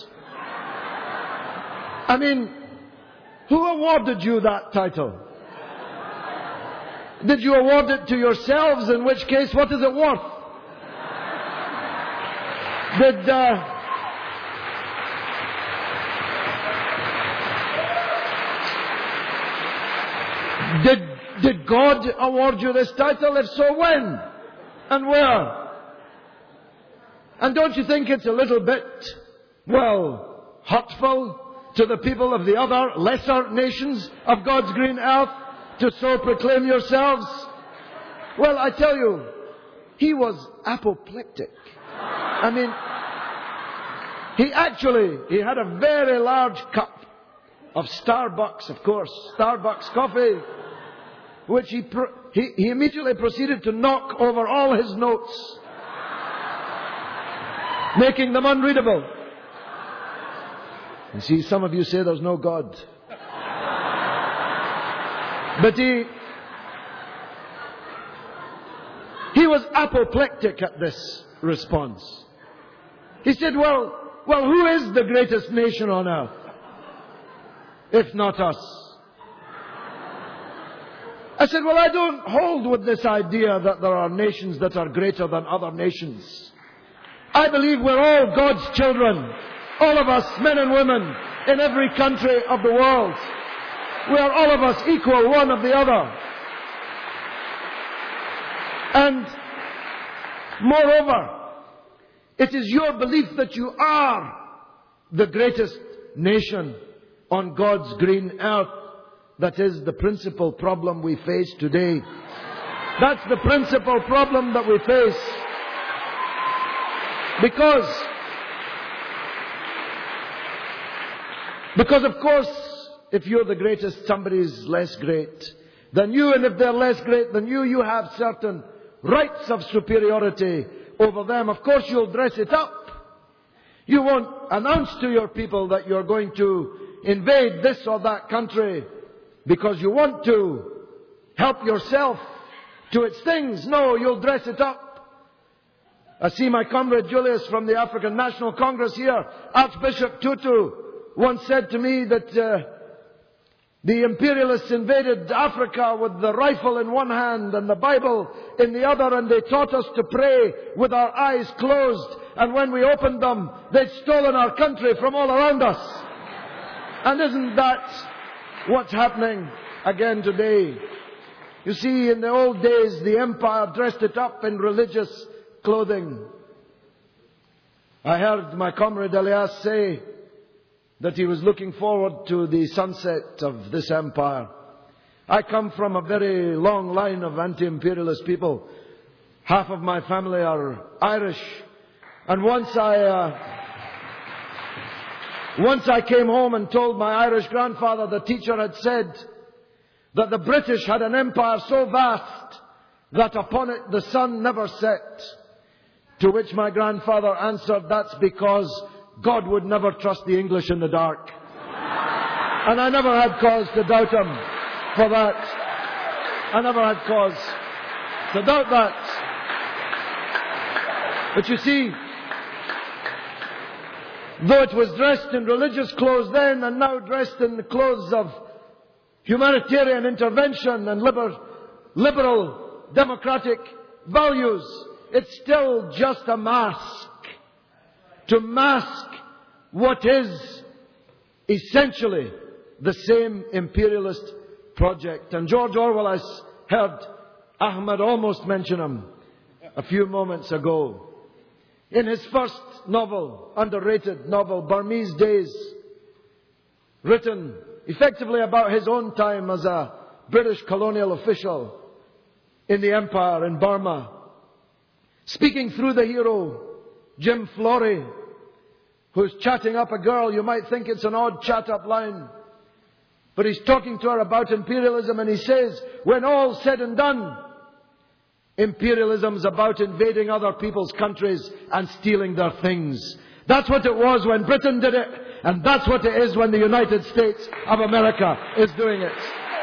I mean, who awarded you that title? Did you award it to yourselves? In which case, what is it worth? Did, uh, did, did God award you this title? If so, when? And where? And don't you think it's a little bit, well, hurtful to the people of the other lesser nations of God's green earth to so proclaim yourselves? Well, I tell you, he was apoplectic. I mean, he actually, he had a very large cup of Starbucks, of course, Starbucks coffee, which he, pro- he, he immediately proceeded to knock over all his notes, making them unreadable. You see, some of you say there's no God. But he, he was apoplectic at this response. He said, well, well, who is the greatest nation on earth, if not us? I said, well, I don't hold with this idea that there are nations that are greater than other nations. I believe we're all God's children. All of us, men and women, in every country of the world. We are all of us equal, one of the other. And moreover, It is your belief that you are the greatest nation on God's green earth that is the principal problem we face today. That's the principal problem that we face. Because, because of course, if you're the greatest, somebody's less great than you, and if they're less great than you, you have certain rights of superiority over them. Of course, you'll dress it up. You won't announce to your people that you're going to invade this or that country because you want to help yourself to its things. No, you'll dress it up. I see my comrade Julius from the African National Congress here. Archbishop Tutu once said to me that uh, the imperialists invaded Africa with the rifle in one hand and the Bible in the other, and they taught us to pray with our eyes closed. And when we opened them, they'd stolen our country from all around us. And isn't that what's happening again today? You see, in the old days, the empire dressed it up in religious clothing. I heard my comrade Elias say that he was looking forward to the sunset of this empire. I come from a very long line of anti-imperialist people. Half of my family are Irish. And once I, uh, once I came home and told my Irish grandfather the teacher had said that the British had an empire so vast that upon it the sun never set. To which my grandfather answered, that's because God would never trust the English in the dark. And I never had cause to doubt him for that. I never had cause to doubt that. But you see, though it was dressed in religious clothes then and now dressed in the clothes of humanitarian intervention and liber- liberal democratic values, it's still just a mask to mask what is essentially the same imperialist project. And George Orwell, I heard Ahmed almost mention him a few moments ago. In his first novel, underrated novel, Burmese Days, written effectively about his own time as a British colonial official in the empire in Burma, speaking through the hero, Jim Florey, who's chatting up a girl. You might think it's an odd chat-up line, but he's talking to her about imperialism, and he says, when all's said and done, imperialism's about invading other people's countries and stealing their things. That's what it was when Britain did it, and that's what it is when the United States of America is doing it.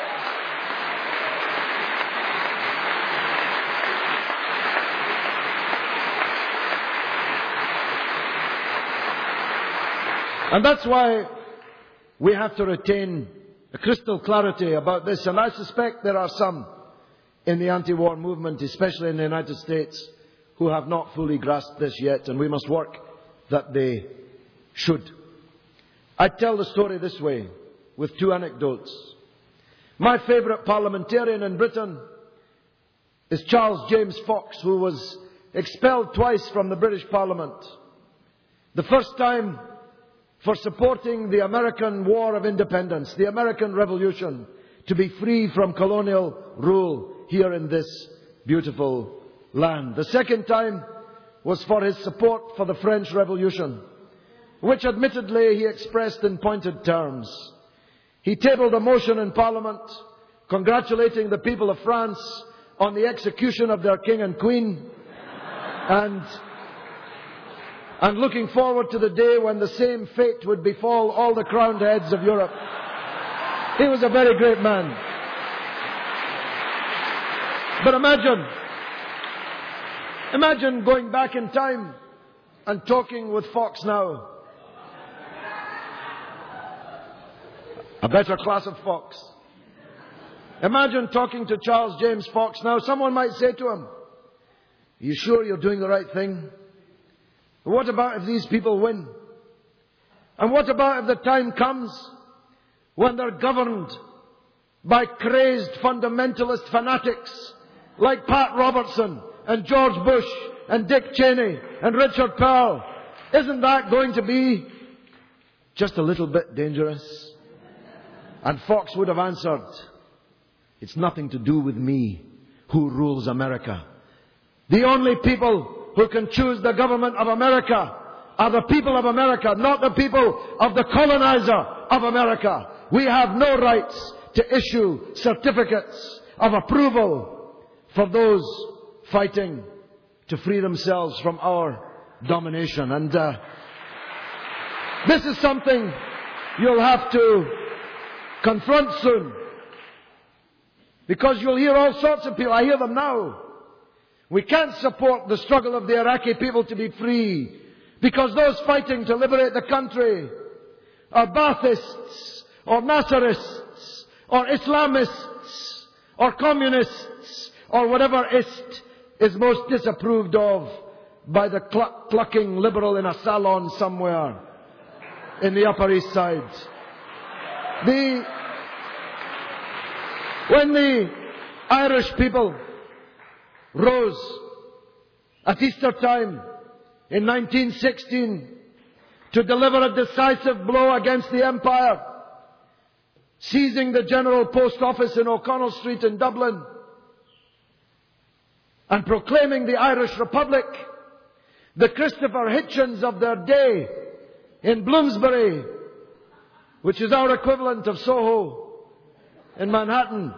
And that's why we have to retain a crystal clarity about this. And I suspect there are some in the anti-war movement, especially in the United States, who have not fully grasped this yet, and we must work that they should. I tell the story this way, with two anecdotes. My favourite parliamentarian in Britain is Charles James Fox, who was expelled twice from the British Parliament. The first time for supporting the American War of Independence, the American Revolution, to be free from colonial rule here in this beautiful land. The second time was for his support for the French Revolution, which admittedly he expressed in pointed terms. He tabled a motion in Parliament congratulating the people of France on the execution of their King and Queen, and and looking forward to the day when the same fate would befall all the crowned heads of Europe. He was a very great man. But imagine, imagine going back in time and talking with Fox now. A better class of Fox. Imagine talking to Charles James Fox now. Someone might say to him, are you sure you're doing the right thing? What about if these people win? And what about if the time comes when they're governed by crazed fundamentalist fanatics like Pat Robertson and George Bush and Dick Cheney and Richard Pearl. Isn't that going to be just a little bit dangerous? And Fox would have answered, it's nothing to do with me who rules America. The only people who can choose the government of America are the people of America, not the people of the colonizer of America. We have no rights to issue certificates of approval for those fighting to free themselves from our domination. And uh, this is something you'll have to confront soon. Because you'll hear all sorts of people. I hear them now. We can't support the struggle of the Iraqi people to be free because those fighting to liberate the country are Baathists or Nasserists or Islamists or communists or whatever ist is most disapproved of by the cluck, clucking liberal in a salon somewhere in the Upper East Side. The, when the Irish people rose at Easter time in nineteen sixteen to deliver a decisive blow against the Empire, seizing the General Post Office in O'Connell Street in Dublin and proclaiming the Irish Republic, the Christopher Hitchens of their day in Bloomsbury, which is our equivalent of Soho in Manhattan,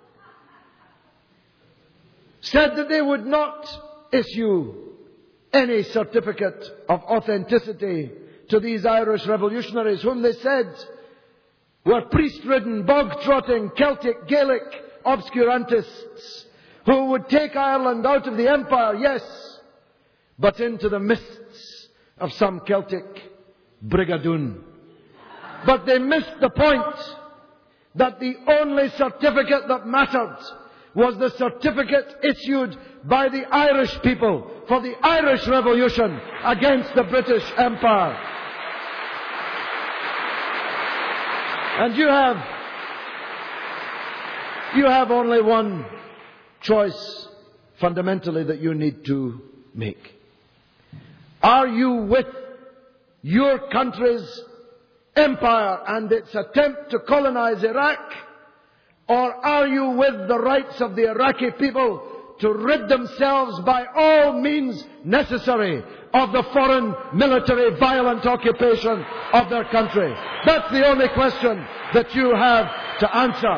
said that they would not issue any certificate of authenticity to these Irish revolutionaries, whom they said were priest-ridden, bog-trotting, Celtic, Gaelic obscurantists who would take Ireland out of the empire, yes, but into the mists of some Celtic brigadoon. But they missed the point that the only certificate that mattered was the certificate issued by the Irish people for the Irish Revolution against the British Empire. And you have, you have only one choice fundamentally that you need to make. Are you with your country's empire and its attempt to colonize Iraq? Or are you with the rights of the Iraqi people to rid themselves by all means necessary of the foreign military violent occupation of their country? That's the only question that you have to answer.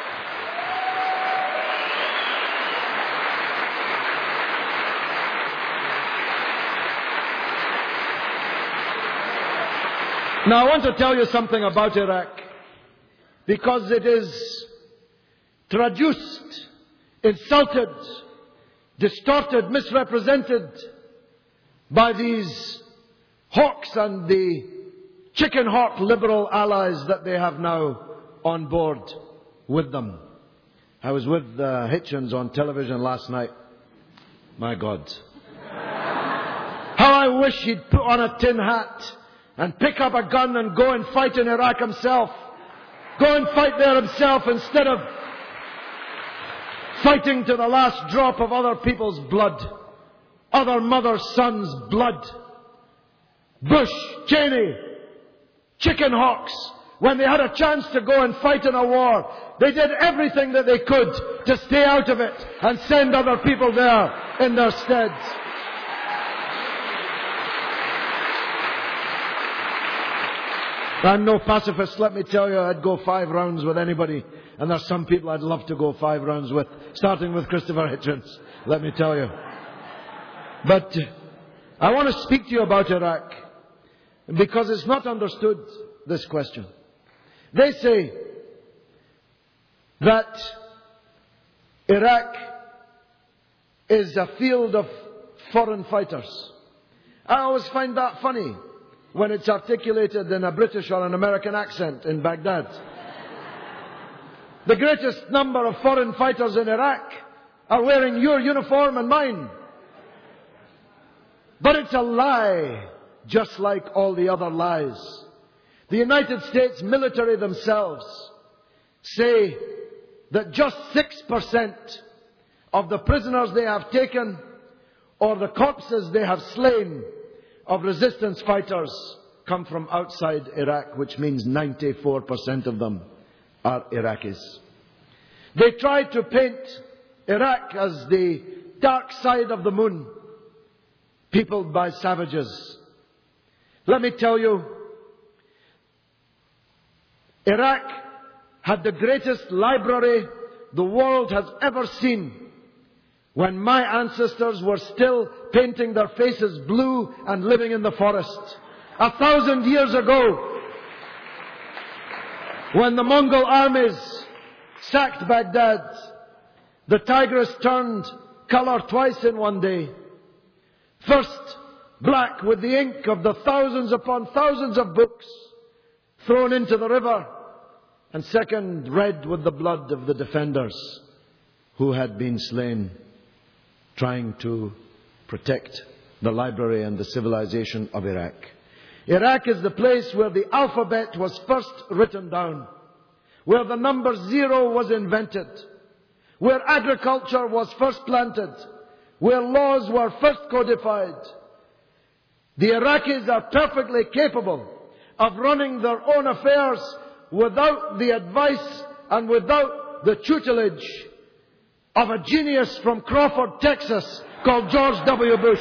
Now I want to tell you something about Iraq, because it is traduced, insulted, distorted, misrepresented by these hawks and the chicken hawk liberal allies that they have now on board with them. I was with uh, Hitchens on television last night. My God. How I wish he'd put on a tin hat and pick up a gun and go and fight in Iraq himself. Go and fight there himself instead of fighting to the last drop of other people's blood. Other mothers' sons' blood. Bush, Cheney, chicken hawks, when they had a chance to go and fight in a war, they did everything that they could to stay out of it and send other people there in their stead. I'm no pacifist, let me tell you. I'd go five rounds with anybody. And there's some people I'd love to go five rounds with, starting with Christopher Hitchens, let me tell you. But I want to speak to you about Iraq, because it's not understood, this question. They say that Iraq is a field of foreign fighters. I always find that funny when it's articulated in a British or an American accent in Baghdad. The greatest number of foreign fighters in Iraq are wearing your uniform and mine. But it's a lie, just like all the other lies. The United States military themselves say that just six percent of the prisoners they have taken or the corpses they have slain of resistance fighters come from outside Iraq, which means ninety-four percent of them are Iraqis. They try to paint Iraq as the dark side of the moon, peopled by savages. Let me tell you, Iraq had the greatest library the world has ever seen when my ancestors were still painting their faces blue and living in the forest. A thousand years ago, when the Mongol armies sacked Baghdad, the Tigris turned colour twice in one day. First, black with the ink of the thousands upon thousands of books thrown into the river, and second, red with the blood of the defenders who had been slain trying to protect the library and the civilization of Iraq. Iraq is the place where the alphabet was first written down, where the number zero was invented, where agriculture was first planted, where laws were first codified. The Iraqis are perfectly capable of running their own affairs without the advice and without the tutelage of a genius from Crawford, Texas, called George W. Bush.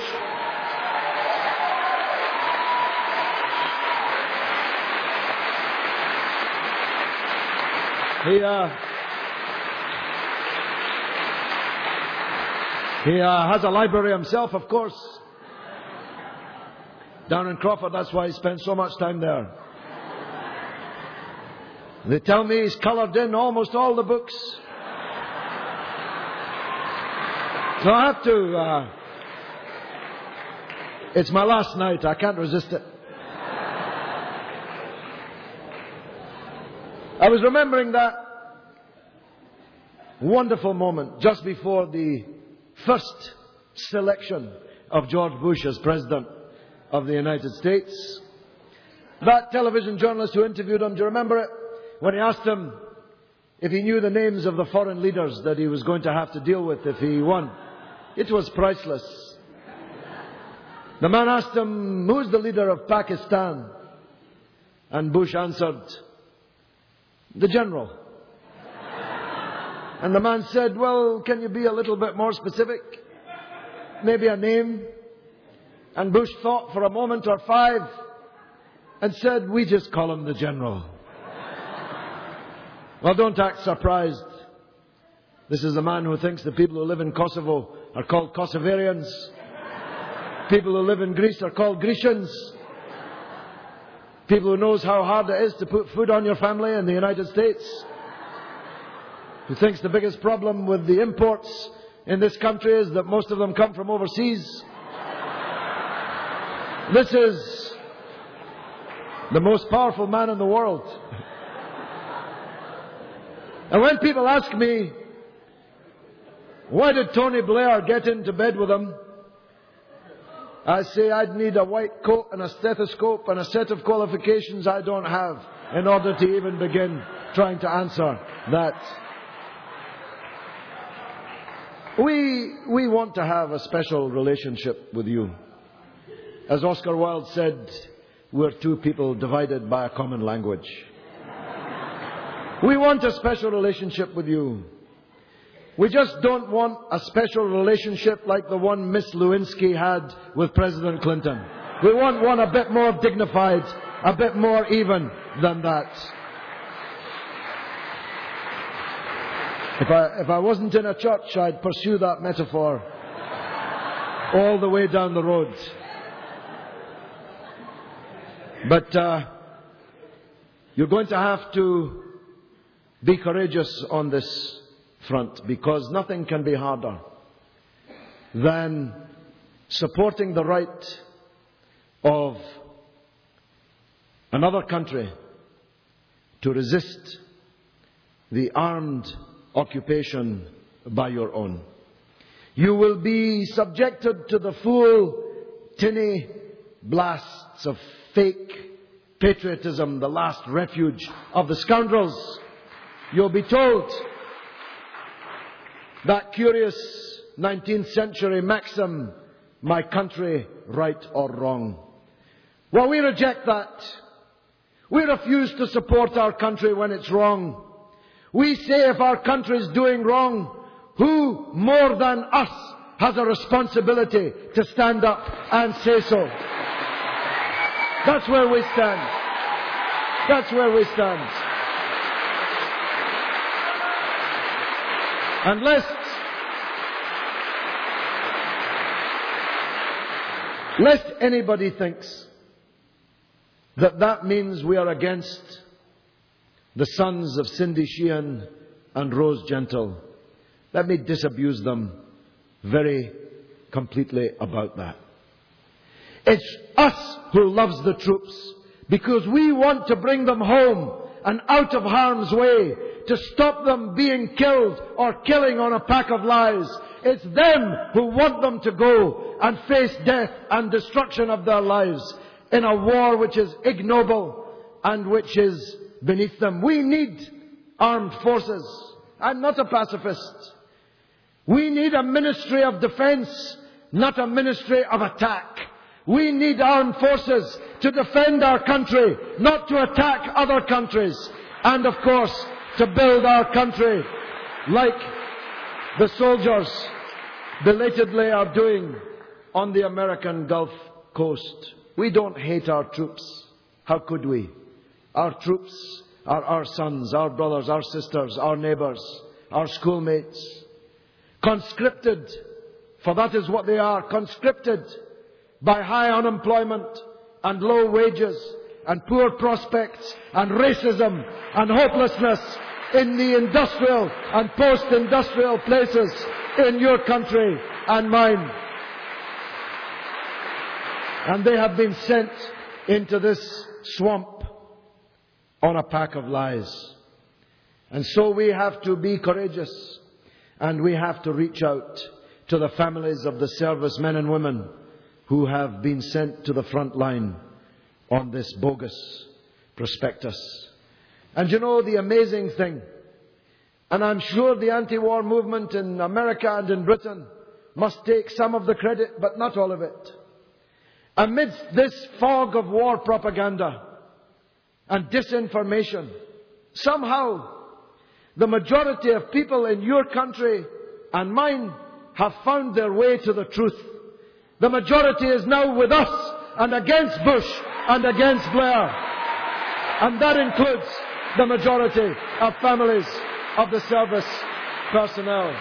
He, uh, he uh, has a library himself, of course. Down in Crawford, that's why he spends so much time there. They tell me he's coloured in almost all the books. So I have to... Uh, it's my last night. I can't resist it. I was remembering that wonderful moment just before the first selection of George Bush as President of the United States. That television journalist who interviewed him, do you remember it? When he asked him if he knew the names of the foreign leaders that he was going to have to deal with if he won. It was priceless. The man asked him, who's the leader of Pakistan? And Bush answered, the general. And the man said, well, can you be a little bit more specific? Maybe a name? And Bush thought for a moment or five and said, we just call him the general. Well, don't act surprised. This is a man who thinks the people who live in Kosovo are called Kosovarians. People who live in Greece are called Grecians. People who knows how hard it is to put food on your family in the United States. Who thinks the biggest problem with the imports in this country is that most of them come from overseas. This is the most powerful man in the world. And when people ask me, why did Tony Blair get into bed with him? I say I'd need a white coat and a stethoscope and a set of qualifications I don't have in order to even begin trying to answer that. We, we want to have a special relationship with you. As Oscar Wilde said, we're two people divided by a common language. We want a special relationship with you. We just don't want a special relationship like the one Miss Lewinsky had with President Clinton. We want one a bit more dignified, a bit more even than that. If I, if I wasn't in a church, I'd pursue that metaphor all the way down the road. But uh, you're going to have to be courageous on this front, because nothing can be harder than supporting the right of another country to resist the armed occupation by your own. You will be subjected to the full tinny blasts of fake patriotism, the last refuge of the scoundrels. You'll be told that curious nineteenth century maxim, my country right or wrong. Well, we reject that. We refuse to support our country when it's wrong. We say if our country is doing wrong, who more than us has a responsibility to stand up and say so? That's where we stand. That's where we stand. And lest, lest anybody thinks that that means we are against the sons of Cindy Sheehan and Rose Gentle, let me disabuse them very completely about that. It's us who loves the troops because we want to bring them home and out of harm's way, to stop them being killed or killing on a pack of lies. It's them who want them to go and face death and destruction of their lives in a war which is ignoble and which is beneath them. We need armed forces. I'm not a pacifist. We need a ministry of defense, not a ministry of attack. We need armed forces to defend our country, not to attack other countries. And of course, to build our country like the soldiers belatedly are doing on the American Gulf Coast. We don't hate our troops. How could we? Our troops are our sons, our brothers, our sisters, our neighbours, our schoolmates. Conscripted, for that is what they are, conscripted by high unemployment and low wages and poor prospects and racism and hopelessness in the industrial and post-industrial places in your country and mine. And they have been sent into this swamp on a pack of lies. And so we have to be courageous, and we have to reach out to the families of the servicemen and women who have been sent to the front line on this bogus prospectus. And you know the amazing thing, and I'm sure the anti-war movement in America and in Britain must take some of the credit, but not all of it. Amidst this fog of war propaganda and disinformation, somehow the majority of people in your country and mine have found their way to the truth. The majority is now with us and against Bush and against Blair. And that includes the majority of families of the service personnel.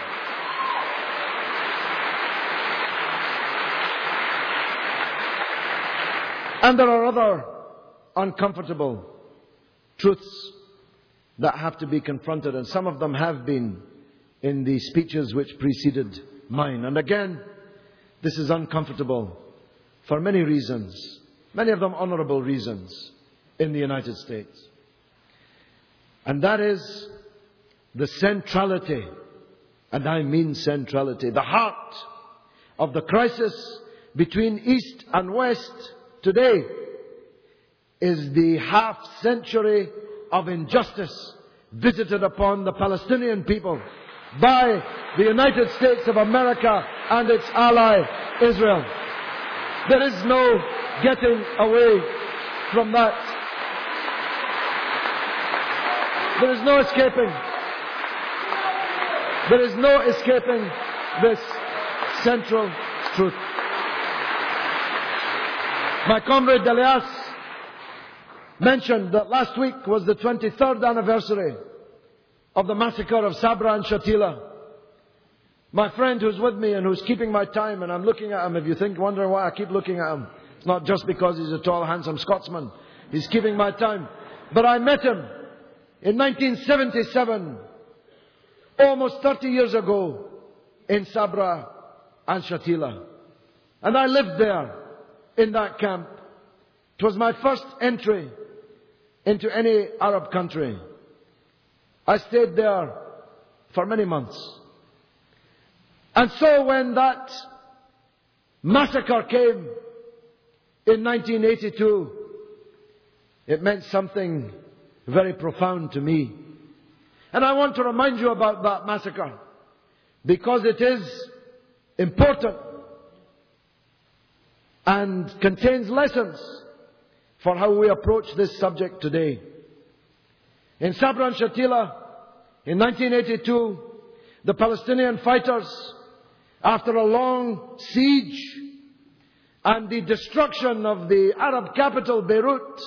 And there are other uncomfortable truths that have to be confronted, and some of them have been in the speeches which preceded mine. And again, this is uncomfortable for many reasons, many of them honourable reasons in the United States. And that is the centrality, and I mean centrality, the heart of the crisis between East and West today is the half century of injustice visited upon the Palestinian people by the United States of America and its ally Israel. There is no getting away from that. There is no escaping. There is no escaping this central truth. My comrade Elias mentioned that last week was the twenty-third anniversary of the massacre of Sabra and Shatila. My friend who's with me and who's keeping my time, and I'm looking at him, if you think, wondering why I keep looking at him, it's not just because he's a tall, handsome Scotsman. He's keeping my time. But I met him in nineteen seventy-seven, almost thirty years ago, in Sabra and Shatila. And I lived there in that camp. It was my first entry into any Arab country. I stayed there for many months. And so when that massacre came in nineteen eighty-two, it meant something very profound to me. And I want to remind you about that massacre because it is important and contains lessons for how we approach this subject today. In Sabra and Shatila, in nineteen eighty-two, the Palestinian fighters, after a long siege and the destruction of the Arab capital Beirut,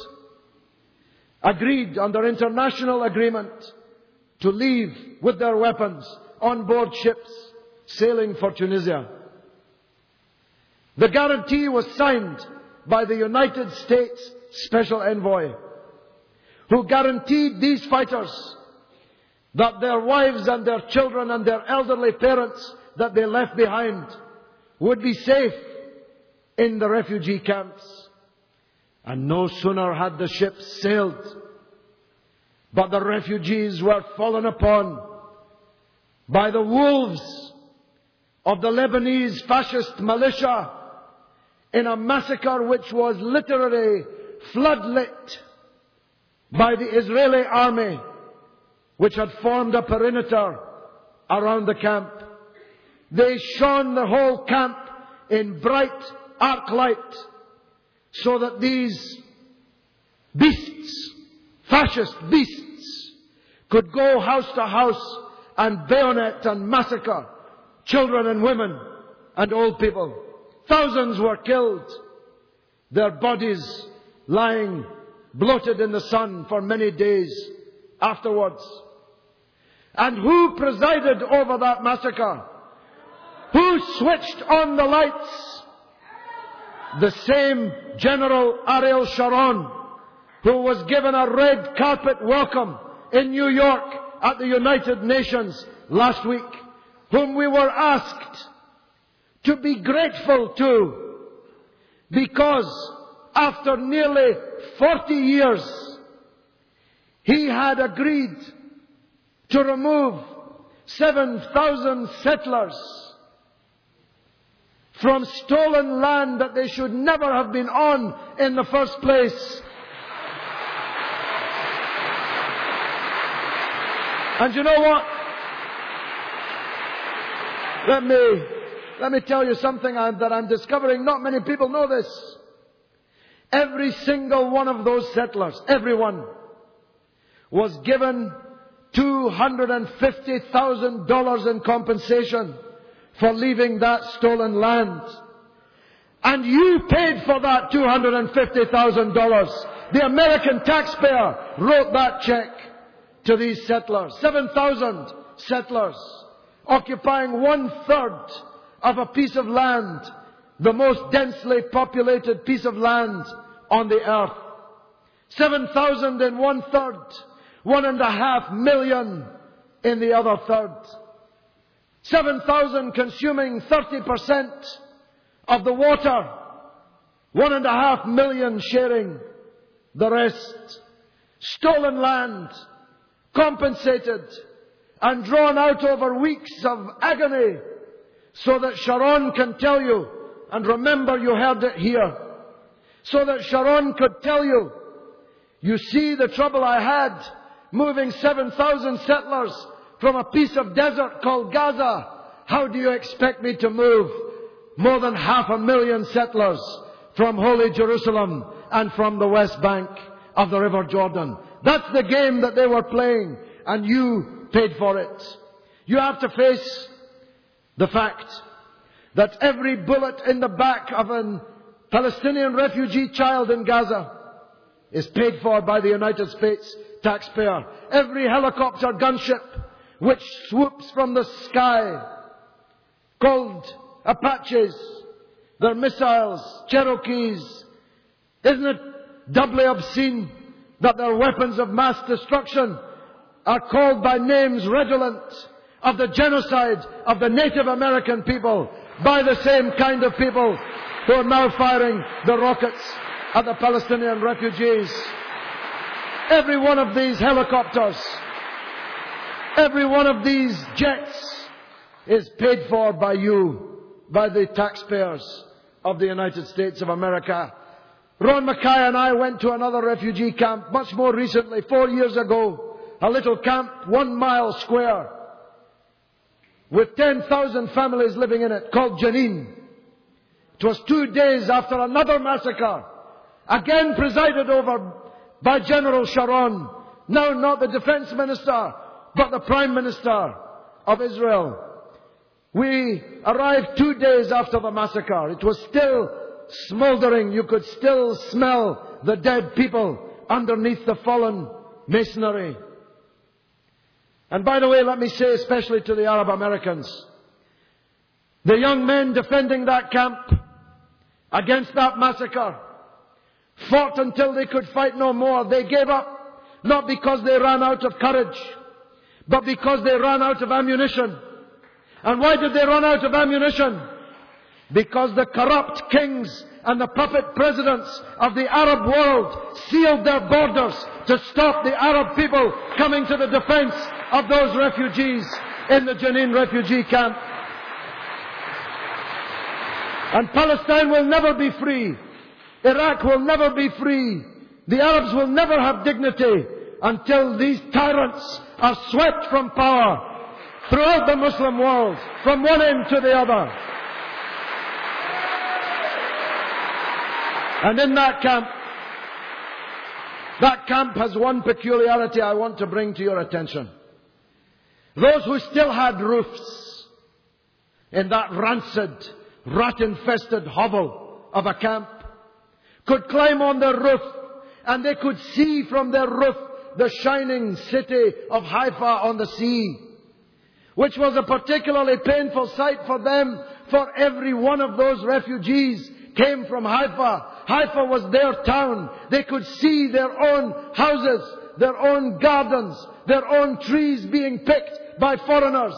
agreed under international agreement to leave with their weapons on board ships sailing for Tunisia. The guarantee was signed by the United States Special Envoy, who guaranteed these fighters that their wives and their children and their elderly parents that they left behind would be safe in the refugee camps. And no sooner had the ships sailed, but the refugees were fallen upon by the wolves of the Lebanese fascist militia in a massacre which was literally floodlit by the Israeli army, which had formed a perimeter around the camp. They shone the whole camp in bright arc light, so that these beasts, fascist beasts, could go house to house and bayonet and massacre children and women and old people. Thousands were killed, their bodies lying bloated in the sun for many days afterwards. And who presided over that massacre? Who switched on the lights? The same General Ariel Sharon, who was given a red carpet welcome in New York at the United Nations last week, whom we were asked to be grateful to, because after nearly forty years, he had agreed to remove seven thousand settlers from stolen land that they should never have been on in the first place. And you know what? Let me, let me tell you something I'm, that I'm discovering. Not many people know this. Every single one of those settlers, everyone, was given two hundred fifty thousand dollars in compensation for leaving that stolen land. And you paid for that two hundred fifty thousand dollars. The American taxpayer wrote that check to these settlers. seven thousand settlers occupying one third of a piece of land, the most densely populated piece of land on the earth. seven thousand in one third, one and a half million in the other third. seven thousand consuming thirty percent of the water, one and a half million sharing the rest. Stolen land, compensated and drawn out over weeks of agony, so that Sharon can tell you, and remember you heard it here, so that Sharon could tell you, you see the trouble I had moving seven thousand settlers from a piece of desert called Gaza. How do you expect me to move more than half a million settlers from Holy Jerusalem and from the West Bank of the River Jordan? That's the game that they were playing, and you paid for it. You have to face the fact that every bullet in the back of a Palestinian refugee child in Gaza is paid for by the United States taxpayer. Every helicopter gunship which swoops from the sky, called Apaches, their missiles, Cherokees, isn't it doubly obscene that their weapons of mass destruction are called by names redolent of the genocide of the Native American people by the same kind of people who are now firing the rockets at the Palestinian refugees? Every one of these helicopters, every one of these jets is paid for by you, by the taxpayers of the United States of America. Ron Mackay and I went to another refugee camp much more recently, four years ago. A little camp, one mile square, with ten thousand families living in it, called Jenin. It was two days after another massacre, again presided over by General Sharon, now not the defense minister, but the Prime Minister of Israel. We arrived two days after the massacre. It was still smouldering. You could still smell the dead people underneath the fallen masonry. And by the way, let me say especially to the Arab Americans, the young men defending that camp against that massacre fought until they could fight no more. They gave up, not because they ran out of courage, but because they ran out of ammunition. And why did they run out of ammunition? Because the corrupt kings and the puppet presidents of the Arab world sealed their borders to stop the Arab people coming to the defense of those refugees in the Jenin refugee camp. And Palestine will never be free. Iraq will never be free. The Arabs will never have dignity until these tyrants are swept from power throughout the Muslim world, from one end to the other. And in that camp, that camp has one peculiarity I want to bring to your attention. Those who still had roofs in that rancid, rat-infested hovel of a camp could climb on their roof, and they could see from their roof the shining city of Haifa on the sea, which was a particularly painful sight for them, for every one of those refugees came from Haifa. Haifa was their town. They could see their own houses, their own gardens, their own trees being picked by foreigners.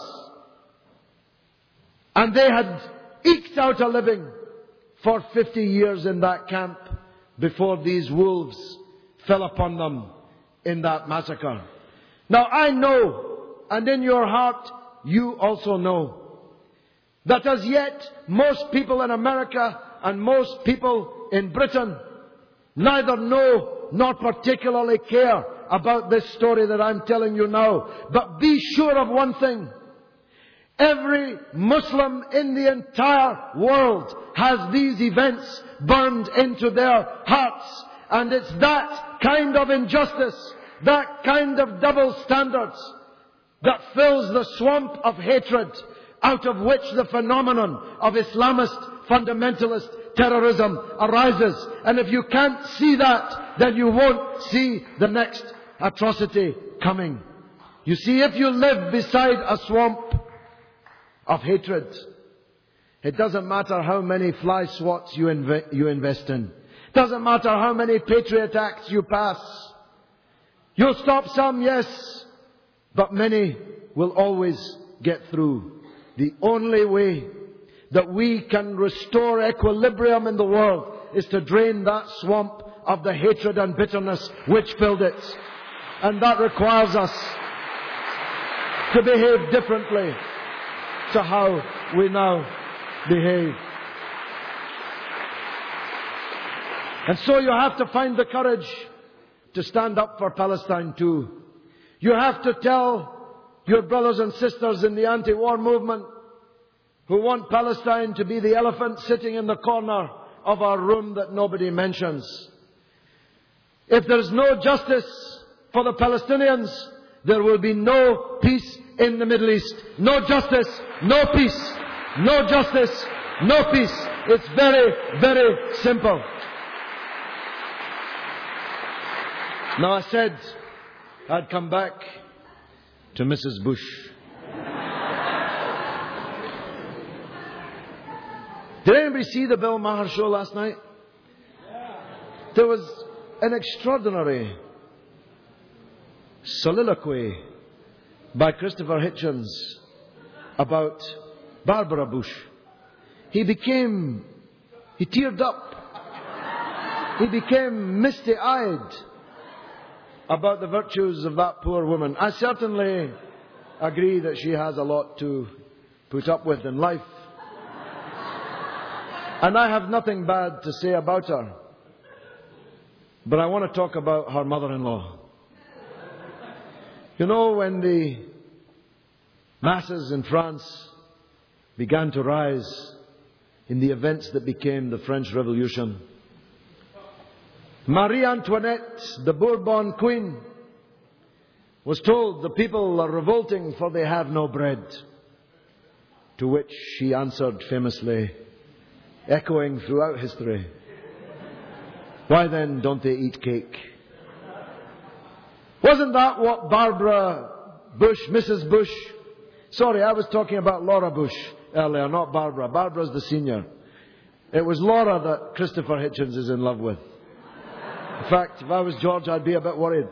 And they had eked out a living for fifty years in that camp before these wolves fell upon them in that massacre. Now I know, and in your heart you also know, that as yet most people in America and most people in Britain neither know nor particularly care about this story that I'm telling you now. But be sure of one thing. Every Muslim in the entire world has these events burned into their hearts. And it's that kind of injustice, that kind of double standards, that fills the swamp of hatred out of which the phenomenon of Islamist fundamentalist terrorism arises. And if you can't see that, then you won't see the next atrocity coming. You see, if you live beside a swamp of hatred, it doesn't matter how many fly swats you, inv- you invest in. It doesn't matter how many Patriot Acts you pass. You'll stop some, yes, but many will always get through. The only way that we can restore equilibrium in the world is to drain that swamp of the hatred and bitterness which filled it. And that requires us to behave differently to how we now behave. And so you have to find the courage to stand up for Palestine too. You have to tell your brothers and sisters in the anti-war movement who want Palestine to be the elephant sitting in the corner of our room that nobody mentions. If there's no justice for the Palestinians, there will be no peace in the Middle East. No justice, no peace. No justice, no peace. It's very, very simple. Now I said I'd come back to Missus Bush. Did anybody see the Bill Maher show last night? There was an extraordinary soliloquy by Christopher Hitchens about Barbara Bush. He became, he teared up. He became misty-eyed about the virtues of that poor woman. I certainly agree that she has a lot to put up with in life. And I have nothing bad to say about her. But I want to talk about her mother-in-law. You know, when the masses in France began to rise in the events that became the French Revolution. Marie Antoinette, the Bourbon queen, was told, the people are revolting for they have no bread. To which she answered famously, echoing throughout history, why then don't they eat cake? Wasn't that what Barbara Bush, Missus Bush, sorry, I was talking about Laura Bush earlier, not Barbara. Barbara's the senior. It was Laura that Christopher Hitchens is in love with. In fact, if I was George, I'd be a bit worried.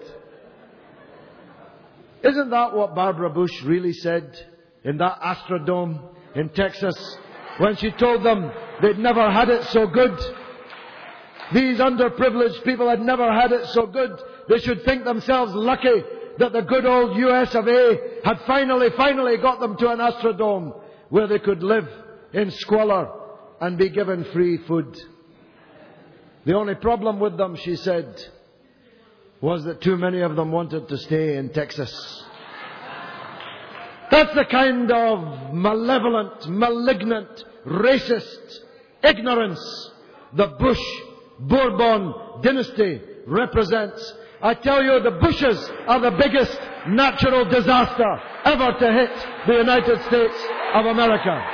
Isn't that what Barbara Bush really said in that Astrodome in Texas when she told them they'd never had it so good? These underprivileged people had never had it so good. They should think themselves lucky that the good old U S of A had finally, finally got them to an Astrodome where they could live in squalor and be given free food. The only problem with them, she said, was that too many of them wanted to stay in Texas. That's the kind of malevolent, malignant, racist ignorance the Bush Bourbon dynasty represents. I tell you, the Bushes are the biggest natural disaster ever to hit the United States of America.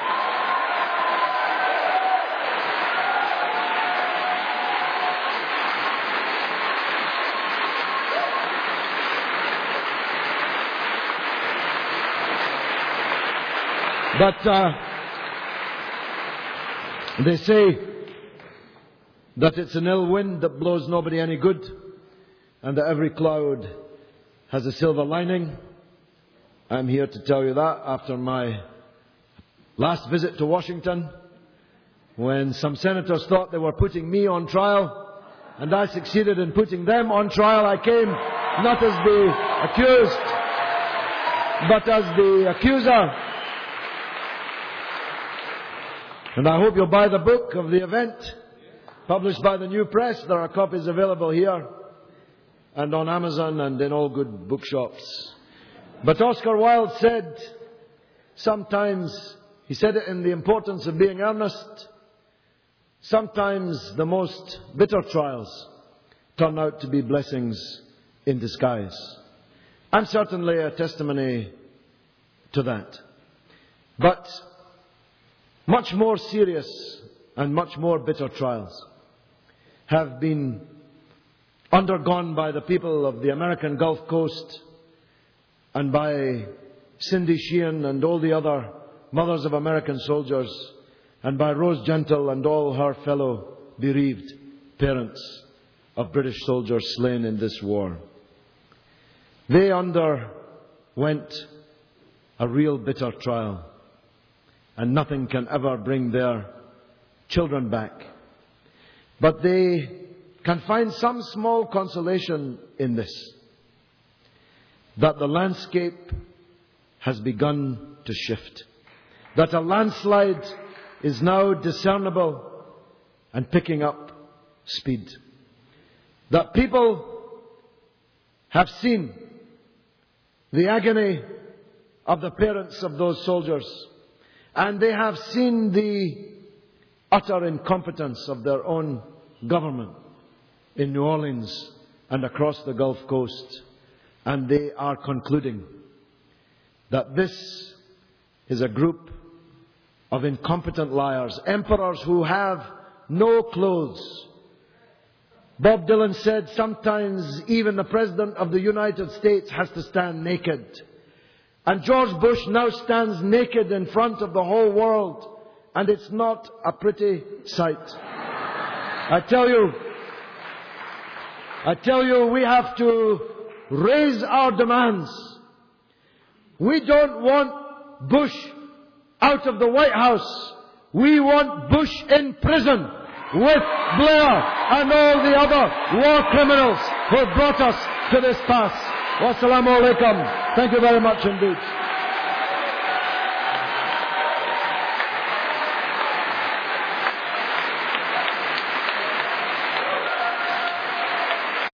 But uh, they say that it's an ill wind that blows nobody any good, and that every cloud has a silver lining. I'm here to tell you that after my last visit to Washington, when some senators thought they were putting me on trial, and I succeeded in putting them on trial. I came not as the accused, but as the accuser. And I hope you'll buy the book of the event, published by the New Press. There are copies available here and on Amazon and in all good bookshops. But Oscar Wilde said, sometimes, he said it in The Importance of Being Earnest, sometimes the most bitter trials turn out to be blessings in disguise. I'm certainly a testimony to that. But much more serious and much more bitter trials have been undergone by the people of the American Gulf Coast and by Cindy Sheehan and all the other mothers of American soldiers, and by Rose Gentle and all her fellow bereaved parents of British soldiers slain in this war. They underwent a real bitter trial, and nothing can ever bring their children back. But they can find some small consolation in this, that the landscape has begun to shift, that a landslide is now discernible and picking up speed, that people have seen the agony of the parents of those soldiers, and they have seen the utter incompetence of their own government in New Orleans and across the Gulf Coast. And they are concluding that this is a group of incompetent liars, emperors who have no clothes. Bob Dylan said sometimes even the President of the United States has to stand naked. And George Bush now stands naked in front of the whole world, and it's not a pretty sight. I tell you, I tell you, we have to raise our demands. We don't want Bush out of the White House. We want Bush in prison with Blair and all the other war criminals who brought us to this pass. Wassalamu alaikum. Thank you very much indeed.